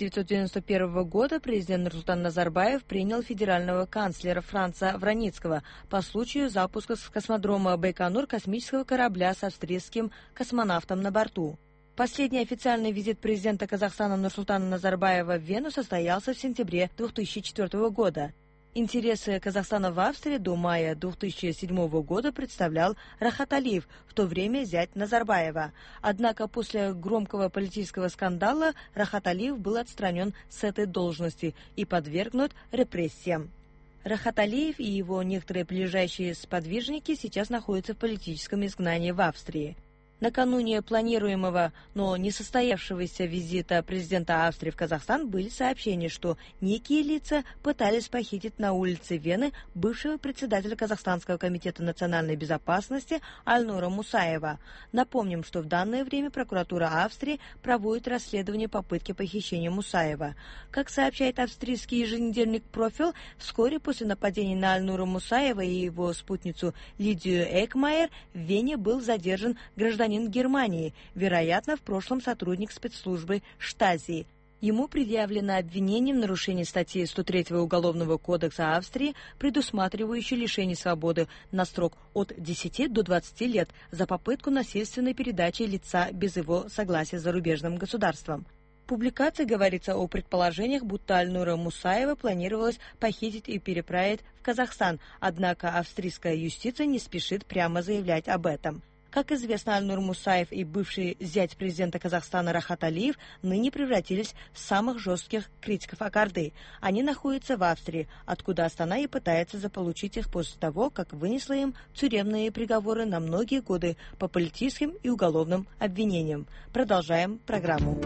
1991 года президент Нурсултан Назарбаев принял федерального канцлера Франца Враницкого по случаю запуска с космодрома Байконур космического корабля с австрийским космонавтом на борту. Последний официальный визит президента Казахстана Нурсултана Назарбаева в Вену состоялся в сентябре 2004 года. Интересы Казахстана в Австрии до мая 2007 года представлял Рахат Алиев, в то время зять Назарбаева. Однако после громкого политического скандала Рахат Алиев был отстранен с этой должности и подвергнут репрессиям. Рахат Алиев и его некоторые ближайшие сподвижники сейчас находятся в политическом изгнании в Австрии. Накануне планируемого, но не состоявшегося визита президента Австрии в Казахстан были сообщения, что некие лица пытались похитить на улице Вены бывшего председателя Казахстанского комитета национальной безопасности Альнура Мусаева. Напомним, что в данное время прокуратура Австрии проводит расследование попытки похищения Мусаева. Как сообщает австрийский еженедельник «Профиль», вскоре после нападения на Альнура Мусаева и его спутницу Лидию Экмайер в Вене был задержан гражданин Германии, вероятно, в прошлом сотрудник спецслужбы Штази. Ему предъявлено обвинение в нарушении статьи 103 Уголовного кодекса Австрии, предусматривающей лишение свободы на срок от 10 до 20 лет за попытку насильственной передачи лица без его согласия зарубежным государством. В публикации говорится о предположениях, будто Альнура Мусаева планировалось похитить и переправить в Казахстан, однако австрийская юстиция не спешит прямо заявлять об этом. Как известно, Альнур Мусаев и бывший зять президента Казахстана Рахат Алиев ныне превратились в самых жестких критиков Акарды. Они находятся в Австрии, откуда Астана и пытается заполучить их после того, как вынесла им тюремные приговоры на многие годы по политическим и уголовным обвинениям. Продолжаем программу.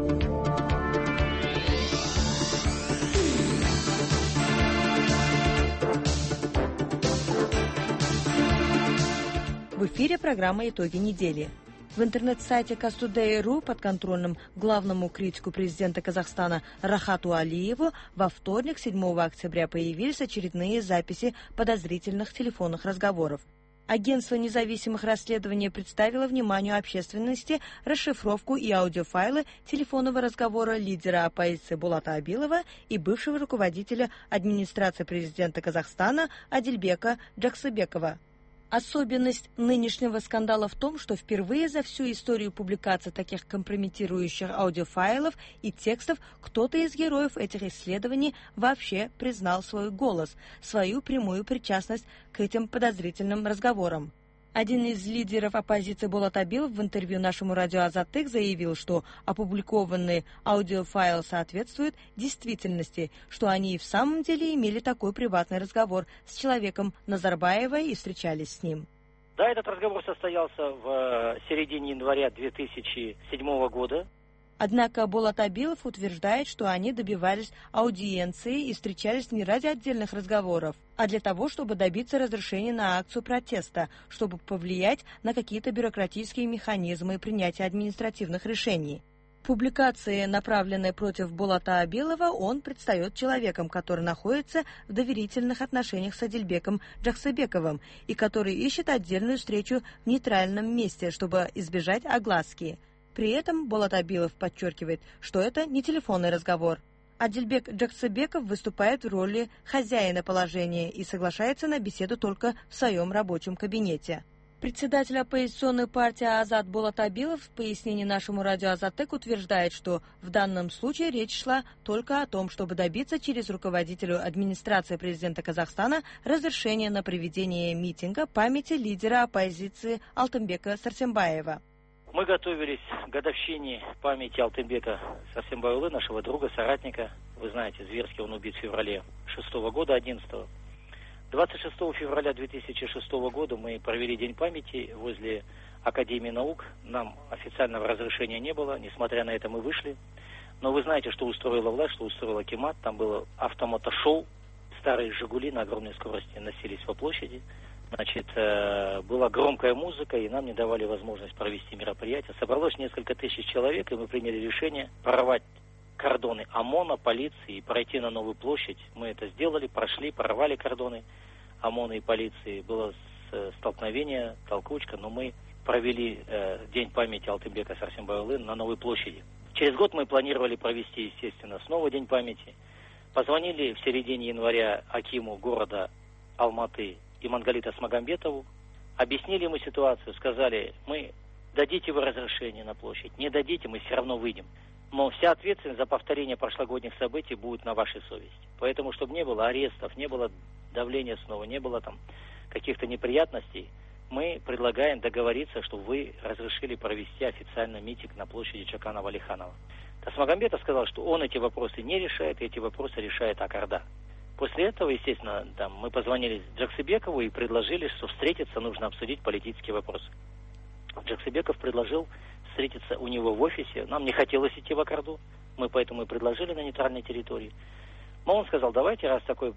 В эфире программа «Итоги недели». В интернет-сайте Кастудей.ру, подконтрольном главному критику президента Казахстана Рахату Алиеву, во вторник, 7 октября, появились очередные записи подозрительных телефонных разговоров. Агентство независимых расследований представило вниманию общественности расшифровку и аудиофайлы телефонного разговора лидера оппозиции Булата Абилова и бывшего руководителя администрации президента Казахстана Адильбека Джаксыбекова. Особенность нынешнего скандала в том, что впервые за всю историю публикации таких компрометирующих аудиофайлов и текстов кто-то из героев этих исследований вообще признал свой голос, свою прямую причастность к этим подозрительным разговорам. Один из лидеров оппозиции Булат Абилов в интервью нашему радио Азаттык заявил, что опубликованный аудиофайл соответствует действительности, что они и в самом деле имели такой приватный разговор с человеком Назарбаева и встречались с ним. Да, этот разговор состоялся в середине января 2007 года. Однако Булат Абилов утверждает, что они добивались аудиенции и встречались не ради отдельных разговоров, а для того, чтобы добиться разрешения на акцию протеста, чтобы повлиять на какие-то бюрократические механизмы принятия административных решений. В публикации, направленной против Булата Абилова, он предстает человеком, который находится в доверительных отношениях с Адильбеком Джаксыбековым и который ищет отдельную встречу в нейтральном месте, чтобы избежать огласки. При этом Булат Абилов подчеркивает, что это не телефонный разговор. Адильбек Джаксыбеков выступает в роли хозяина положения и соглашается на беседу только в своем рабочем кабинете. Председатель оппозиционной партии Азат Булат Абилов в пояснении нашему радио Азаттык утверждает, что в данном случае речь шла только о том, чтобы добиться через руководителя администрации президента Казахстана разрешения на проведение митинга памяти лидера оппозиции Алтынбека Сарсембаева. Мы готовились к годовщине памяти Алтынбека Сарсембаевы, нашего друга, соратника. Вы знаете, зверски он убит в феврале 6 года, 11-го. 26 февраля 2006 года мы провели День памяти возле Академии наук. Нам официального разрешения не было, несмотря на это мы вышли. Но вы знаете, что устроила власть, что устроила Акимат. Там было автомотошоу, старые «Жигули» на огромной скорости носились по площади. Значит, была громкая музыка, и нам не давали возможность провести мероприятие. Собралось несколько тысяч человек, и мы приняли решение прорвать кордоны ОМОНа, полиции и пройти на Новую площадь. Мы это сделали, прошли, прорвали кордоны ОМОНа и полиции. Было столкновение, толкучка, но мы провели День памяти Алтынбека Сарсембаевы на Новой площади. Через год мы планировали провести, естественно, снова День памяти. Позвонили в середине января акиму города Алматы Имангалита Смагамбетову, объяснили ему ситуацию, сказали: мы дадите вы разрешение на площадь, не дадите, мы все равно выйдем. Но вся ответственность за повторение прошлогодних событий будет на вашей совести. Поэтому, чтобы не было арестов, не было давления снова, не было там каких-то неприятностей, мы предлагаем договориться, чтобы вы разрешили провести официальный митинг на площади Чаканова-Алиханова. Тасмагамбетов сказал, что он эти вопросы не решает, эти вопросы решает Акарда. После этого, естественно, мы позвонили Джаксыбекову и предложили, что встретиться нужно обсудить политические вопросы. Джаксыбеков предложил встретиться у него в офисе. Нам не хотелось идти в Акарду, мы поэтому и предложили на нейтральной территории. Но он сказал, давайте, раз такой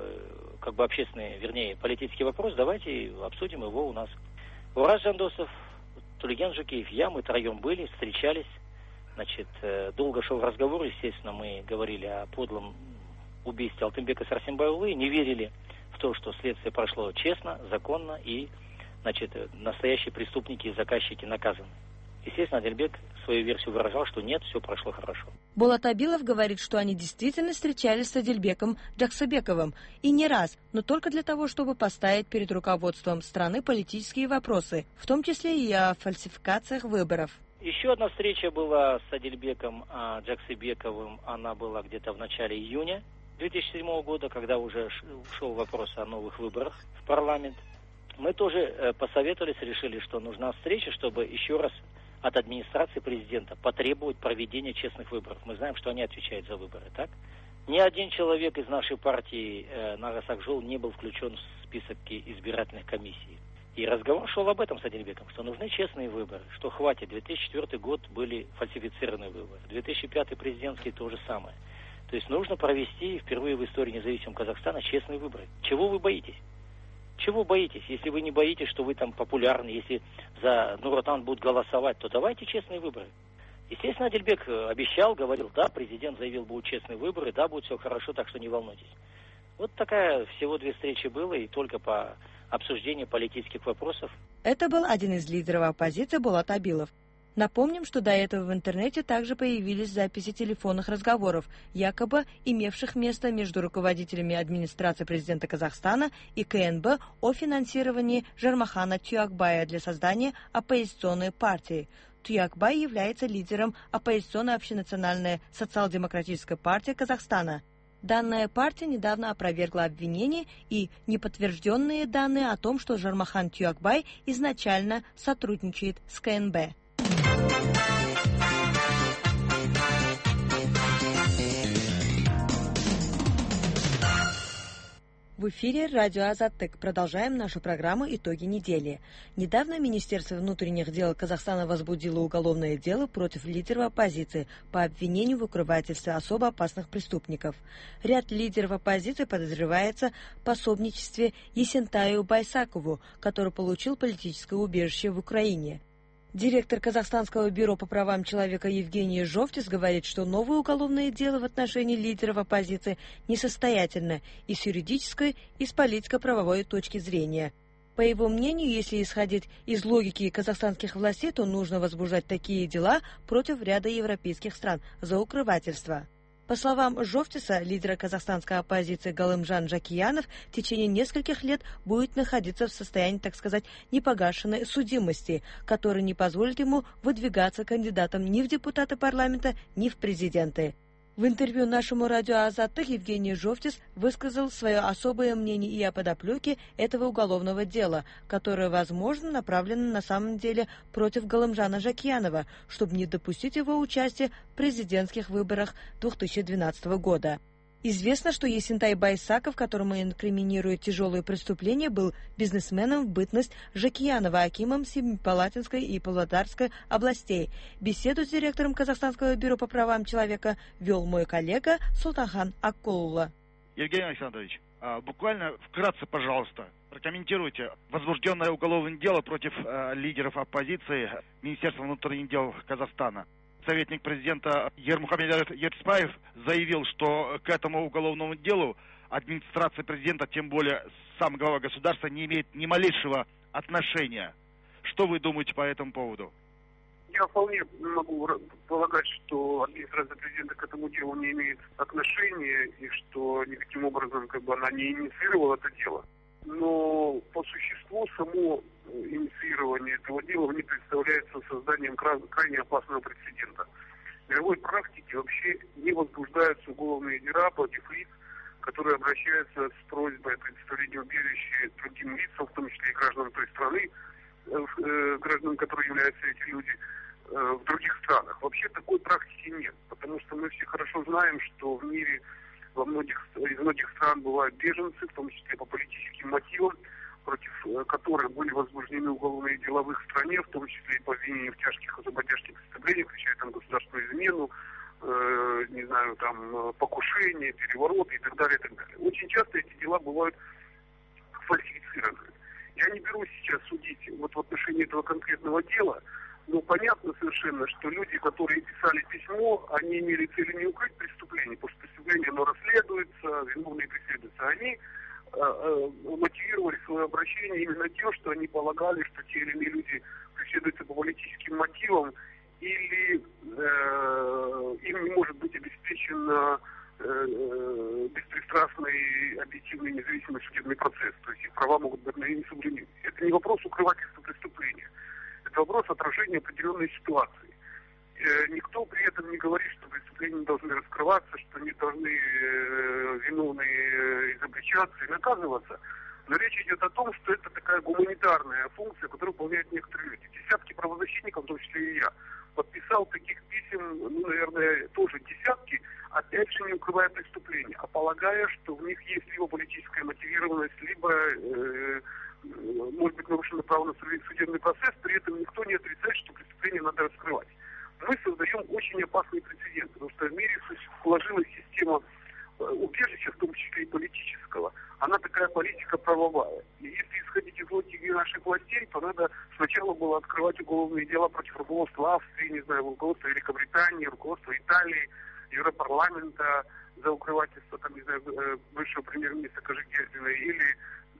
как бы общественный, вернее, политический вопрос, давайте обсудим его у нас. Ураз Жандосов, Тулеген Жукеев, мы троем были, встречались. Значит, долго шел разговор, естественно, мы говорили о подлом убийстве Алтынбека Сарсенбайулы, не верили в то, что следствие прошло честно, законно и, значит, настоящие преступники и заказчики наказаны. Естественно, Адильбек свою версию выражал, что нет, все прошло хорошо. Болат Абилов говорит, что они действительно встречались с Адильбеком Джаксыбековым. И не раз, но только для того, чтобы поставить перед руководством страны политические вопросы, в том числе и о фальсификациях выборов. Еще одна встреча была с Адильбеком Джаксыбековым. Она была где-то в начале июня 2007 года, когда уже шел вопрос о новых выборах в парламент. Мы тоже посоветовались, решили, что нужна встреча, чтобы еще раз от администрации президента потребовать проведения честных выборов. Мы знаем, что они отвечают за выборы, так? Ни один человек из нашей партии Нагас Акжол не был включен в список избирательных комиссий. И разговор шел об этом с Адильбеком, что нужны честные выборы, что хватит. 2004 год были фальсифицированные выборы, 2005 президентский то же самое. То есть нужно провести впервые в истории независимого Казахстана честные выборы. Чего вы боитесь? Чего боитесь? Если вы не боитесь, что вы там популярны, если за Нур-Отан будут голосовать, то давайте честные выборы. Естественно, Адильбек обещал, говорил, да, президент заявил, будут честные выборы, да, будет все хорошо, так что не волнуйтесь. Вот такая всего 2 встречи было, и только по обсуждению политических вопросов. Это был один из лидеров оппозиции Болат Абилов. Напомним, что до этого в интернете также появились записи телефонных разговоров, якобы имевших место между руководителями администрации президента Казахстана и КНБ о финансировании Жармахана Тюякбая для создания оппозиционной партии. Тюякбай является лидером оппозиционной общенациональной социал-демократической партии Казахстана. Данная партия недавно опровергла обвинения и неподтвержденные данные о том, что Жармахан Тюякбай изначально сотрудничает с КНБ. В эфире радио Азаттык. Продолжаем нашу программу «Итоги недели». Недавно Министерство внутренних дел Казахстана возбудило уголовное дело против лидеров оппозиции по обвинению в укрывательстве особо опасных преступников. Ряд лидеров оппозиции подозревается в пособничестве Есентаю Байсакову, который получил политическое убежище в Украине. Директор Казахстанского бюро по правам человека Евгений Жовтис говорит, что новое уголовное дело в отношении лидеров оппозиции несостоятельно и с юридической, и с политико-правовой точки зрения. По его мнению, если исходить из логики казахстанских властей, то нужно возбуждать такие дела против ряда европейских стран за укрывательство. По словам Жовтиса, лидера казахстанской оппозиции Галымжан Жакиянов в течение нескольких лет будет находиться в состоянии, так сказать, непогашенной судимости, которая не позволит ему выдвигаться кандидатом ни в депутаты парламента, ни в президенты. В интервью нашему радио Азаттык Евгений Жовтис высказал свое особое мнение и о подоплеке этого уголовного дела, которое, возможно, направлено на самом деле против Галымжана Жакиянова, чтобы не допустить его участия в президентских выборах 2012 года. Известно, что Есентай Байсаков, которому инкриминируют тяжелые преступления, был бизнесменом в бытность Жакиянова, акимом Семипалатинской и Павлодарской областей. Беседу с директором Казахстанского бюро по правам человека вел мой коллега Султанхан Аккулула. Евгений Александрович, буквально вкратце, пожалуйста, прокомментируйте возбужденное уголовное дело против лидеров оппозиции Министерства внутренних дел Казахстана. Советник президента Ермухамед Ертисбаев заявил, что к этому уголовному делу администрация президента, тем более сам глава государства, не имеет ни малейшего отношения. Что вы думаете по этому поводу? Я вполне могу полагать, что администрация президента к этому делу не имеет отношения и что никаким образом она не инициировала это дело. Но по существу само инициирование этого дела мне представляется созданием крайне опасного прецедента. В мировой практике вообще не возбуждаются уголовные дела против лиц, которые обращаются с просьбой о предоставлении убежища другим лицам, в том числе и гражданам той страны, гражданам, которые являются эти люди, в других странах. Вообще такой практики нет, потому что мы все хорошо знаем, что в мире из многих стран бывают беженцы, в том числе по политическим мотивам, против которых были возбуждены уголовные дела в их стране, в том числе и по обвинению в тяжких освободящих преступлениях, включая там государственную измену, не знаю, там покушение, перевороты и так далее, и так далее. Очень часто эти дела бывают фальсифицированы. Я не берусь сейчас судить вот в отношении этого конкретного дела, но понятно совершенно, что люди, которые писали письмо, они имели целью не укрыть преступление, потому что преступление, оно расследуется, виновные преследуются. Они мотивировали свое обращение именно тем, что они полагали, что те или иные люди преследуются по политическим мотивам, или им не может быть обеспечен беспристрастный, объективный, независимый судебный процесс. То есть их права могут быть несоблюдены. Это не вопрос укрывательства преступления. Это вопрос отражения определенной ситуации. Никто при этом не говорит, что преступления не должны раскрываться, что не должны виновные изобличаться и наказываться. Но речь идет о том, что это такая гуманитарная функция, которую выполняют некоторые люди. Десятки правозащитников, в том числе и я, подписал таких писем, ну, наверное, тоже десятки, опять же не укрывая преступления, а полагая, что в них есть либо политическая мотивированность, либо, может быть, нарушено право на судебный процесс, при этом никто не отрицает, что преступление надо раскрывать. Мы создаем очень опасный прецедент, потому что в мире сложилась система убежища, в том числе и политического. Она такая политика правовая. И если исходить из логики наших властей, то надо сначала было открывать уголовные дела против руководства Австрии, не знаю, руководства Великобритании, руководства Италии, Европарламента за укрывательство, там, не знаю, бывшего премьер-министра Кожегердина или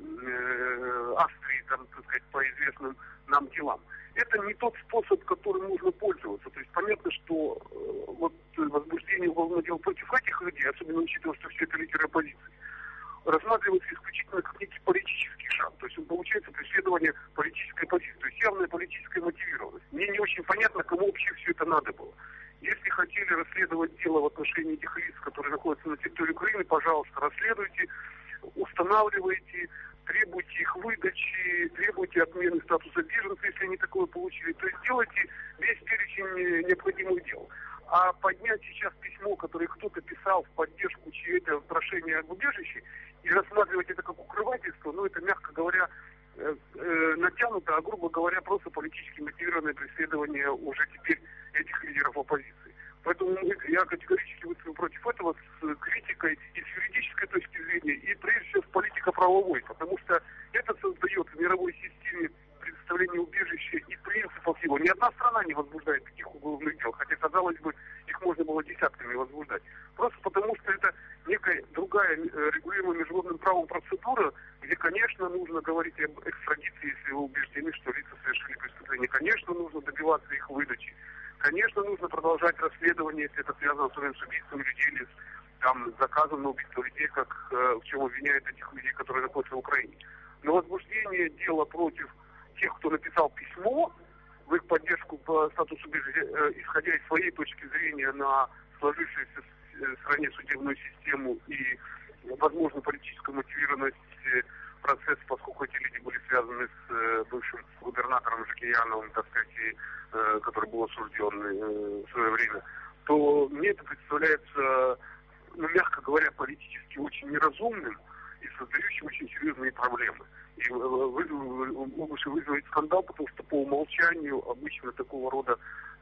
Австрии, там, так сказать, по известным нам делам. Это не тот способ, которым нужно пользоваться. То есть понятно, что вот возбуждение уголовного дела против этих людей, особенно учитывая, что все это лидеры оппозиции, рассматривается исключительно как некий политический шаг. То есть он получается преследование политической позиции, то есть явная политическая мотивированность. Мне не очень понятно, кому вообще все это надо было. Если хотели расследовать дело в отношении этих лиц, которые находятся на территории Украины, пожалуйста, расследуйте, устанавливайте, требуйте их выдачи, требуйте отмены статуса беженцев, если они такое получили. То есть делайте весь перечень необходимых дел. А поднять сейчас письмо, которое кто-то писал в поддержку чьего-то прошения об убежище, и рассматривать это как укрывательство, ну это, мягко говоря, натянуто, а грубо говоря, просто политически мотивированное преследование уже теперь этих лидеров оппозиции. Поэтому я категорически выступил против этого с критикой и с юридической точки зрения, и прежде всего с политико-правовой, потому что это создает в мировой системе предоставления убежища и принципов его. Ни одна страна не возбуждает таких уголовных дел, хотя, казалось бы, их можно было десятками возбуждать. Просто потому, что это некая другая регулируемая международным правом процедура, где, конечно, нужно говорить об экстрадиции, если вы убеждены, что лица совершили преступление. Конечно, нужно добиваться их выдачи. Конечно, нужно продолжать расследование, если это связано с убийством людей или там, с заказом на убийство людей, как в чем обвиняют этих людей, которые находятся в Украине. Но возбуждение дела против тех, кто написал письмо в их поддержку по статусу убежища, исходя из своей точки зрения на сложившуюся в стране судебную систему и, возможно, политическую мотивированность процесса, поскольку эти люди были связаны с бывшим губернатором Жакияновым, так сказать, который был осужден в свое время, то мне это представляется, ну, мягко говоря, политически очень неразумным и создающим очень серьезные проблемы. И лучше вызвать скандал, потому что по умолчанию обычно такого рода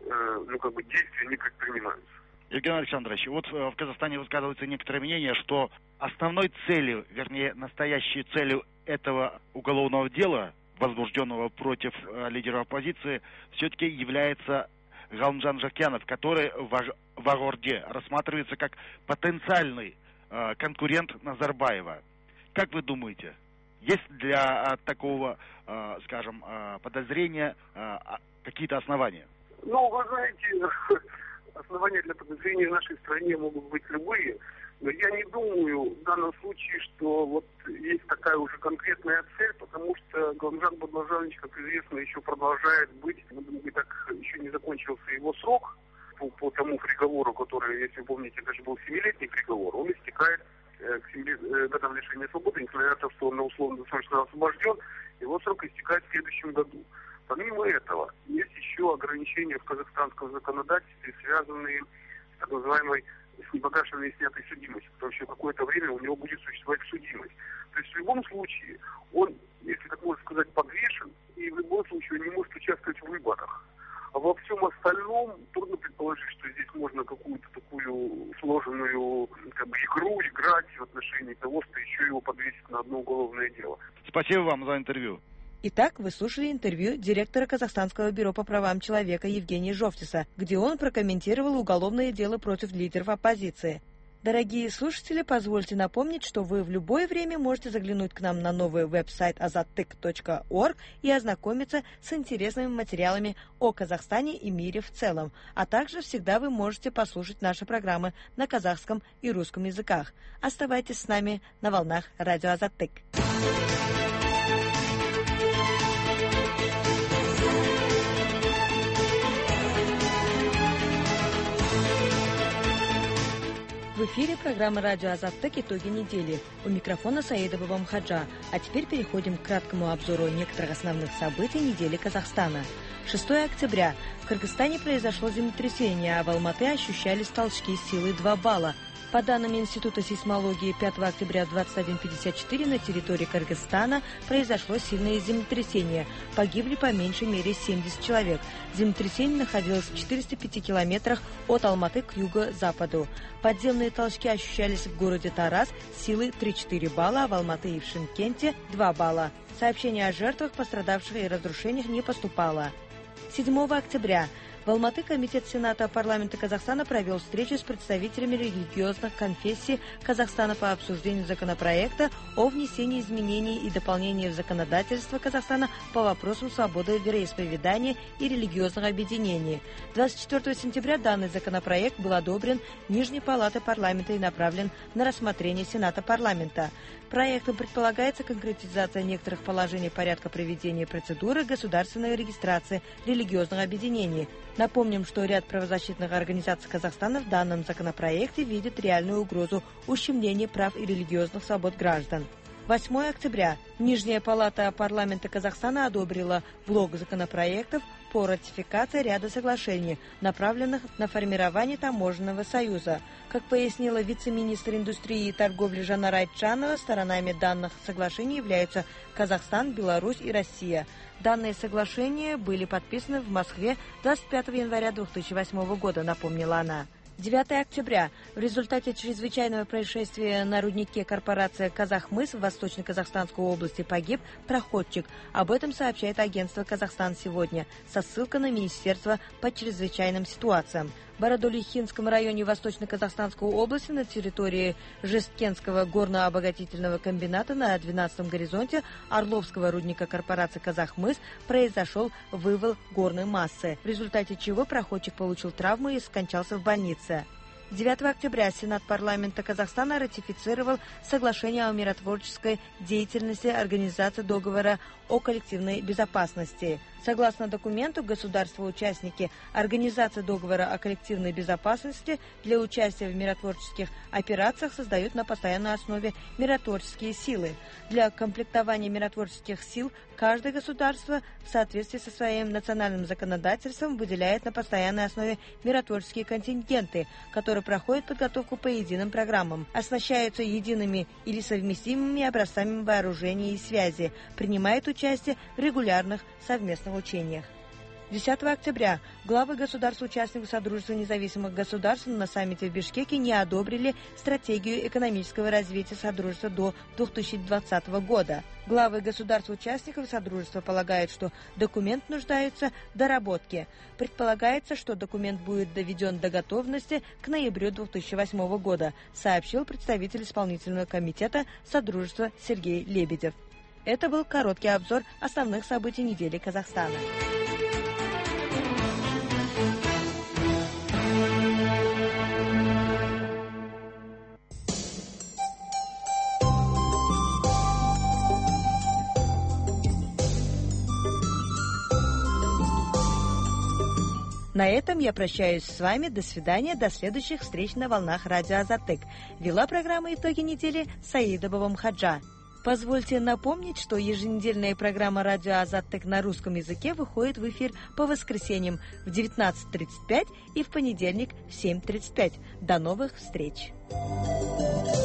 действия не предпринимаются. Евгений Александрович, вот в Казахстане высказывается некоторое мнение, что основной целью, вернее, настоящей целью этого уголовного дела, возбужденного против лидера оппозиции, все-таки является Галымжан Жакиянов, который в Агорде рассматривается как потенциальный конкурент Назарбаева. Как вы думаете, есть для такого, скажем, подозрения какие-то основания? Ну, вы знаете, основания для подозрения в нашей стране могут быть любые, но я не думаю в данном случае, что вот есть такая уже конкретная цель, потому что Галымжан Бадмажанович, как известно, еще продолжает быть, так еще не закончился его срок по тому приговору, который, если вы помните, это же был 7-летний приговор, он истекает к 7 годам лишения свободы, несмотря на то, что он на условно-досрочно освобожден, его срок истекает в следующем году. Помимо этого, есть еще ограничения в казахстанском законодательстве, связанные с так называемой с непогашенной снятой судимостью, потому что какое-то время у него будет существовать судимость. То есть в любом случае он, если так можно сказать, подвешен, и в любом случае он не может участвовать в выборах. А во всем остальном трудно предположить, что здесь можно какую-то такую сложенную игру играть в отношении того, что еще его подвесит на одно уголовное дело. Спасибо вам за интервью. Итак, вы слушали интервью директора Казахстанского бюро по правам человека Евгения Жовтиса, где он прокомментировал уголовное дело против лидеров оппозиции. Дорогие слушатели, позвольте напомнить, что вы в любое время можете заглянуть к нам на новый веб-сайт azattyk.org и ознакомиться с интересными материалами о Казахстане и мире в целом. А также всегда вы можете послушать наши программы на казахском и русском языках. Оставайтесь с нами на волнах радио Азаттык. В эфире программа «Радио Азаттык. Итоги недели». У микрофона Саида Бабамхаджа. А теперь переходим к краткому обзору некоторых основных событий недели Казахстана. 6 октября. В Кыргызстане произошло землетрясение, а в Алматы ощущались толчки силы 2 балла. По данным Института сейсмологии, 5 октября в 21:54 на территории Кыргызстана произошло сильное землетрясение. Погибли по меньшей мере 70 человек. Землетрясение находилось в 405 километрах от Алматы к юго-западу. Подземные толчки ощущались в городе Тараз силой 3-4 балла, а в Алматы и в Шымкенте 2 балла. Сообщение о жертвах, пострадавших и разрушениях не поступало. 7 октября. В Алматы Комитет Сената парламента Казахстана провел встречу с представителями религиозных конфессий Казахстана по обсуждению законопроекта о внесении изменений и дополнений в законодательство Казахстана по вопросам свободы вероисповедания и религиозных объединений. 24 сентября данный законопроект был одобрен Нижней палатой парламента и направлен на рассмотрение Сената парламента. Проектом предполагается конкретизация некоторых положений порядка проведения процедуры государственной регистрации религиозных объединений. Напомним, что ряд правозащитных организаций Казахстана в данном законопроекте видят реальную угрозу ущемления прав и религиозных свобод граждан. 8 октября. Нижняя палата парламента Казахстана одобрила блок законопроектов по ратификации ряда соглашений, направленных на формирование таможенного союза. Как пояснила вице-министр индустрии и торговли Жанара Айтжанова, сторонами данных соглашений являются Казахстан, Беларусь и Россия. Данные соглашения были подписаны в Москве 25 января 2008 года, напомнила она. 9 октября. В результате чрезвычайного происшествия на руднике корпорация «Казахмыс» в Восточно-Казахстанской области погиб проходчик. Об этом сообщает агентство «Казахстан сегодня» со ссылкой на Министерство по чрезвычайным ситуациям. В Бородулихинском районе Восточно-Казахстанской области на территории Жесткенского горно-обогатительного комбината на 12-м горизонте Орловского рудника корпорации «Казахмыс» произошел вывал горной массы, в результате чего проходчик получил травму и скончался в больнице. 9 октября Сенат парламента Казахстана ратифицировал соглашение о миротворческой деятельности Организации договора о коллективной безопасности. Согласно документу, государства-участники Организации договора о коллективной безопасности для участия в миротворческих операциях создают на постоянной основе миротворческие силы. Для комплектования миротворческих сил каждое государство в соответствии со своим национальным законодательством выделяет на постоянной основе миротворческие контингенты, которые проходят подготовку по единым программам, оснащаются едиными или совместимыми образцами вооружения и связи, принимают участие в регулярных совместных учениях. 10 октября главы государств-участников Содружества независимых государств на саммите в Бишкеке не одобрили стратегию экономического развития Содружества до 2020 года. Главы государств-участников Содружества полагают, что документ нуждается в доработке. Предполагается, что документ будет доведен до готовности к ноябрю 2008 года, сообщил представитель исполнительного комитета Содружества Сергей Лебедев. Это был короткий обзор основных событий недели Казахстана. На этом я прощаюсь с вами. До свидания. До следующих встреч на волнах радио Азаттык. Вела программу «Итоги недели» Саида Бабамхаджа. Позвольте напомнить, что еженедельная программа «Радио Азаттык» на русском языке выходит в эфир по воскресеньям в 19:35 и в понедельник в 7:35. До новых встреч!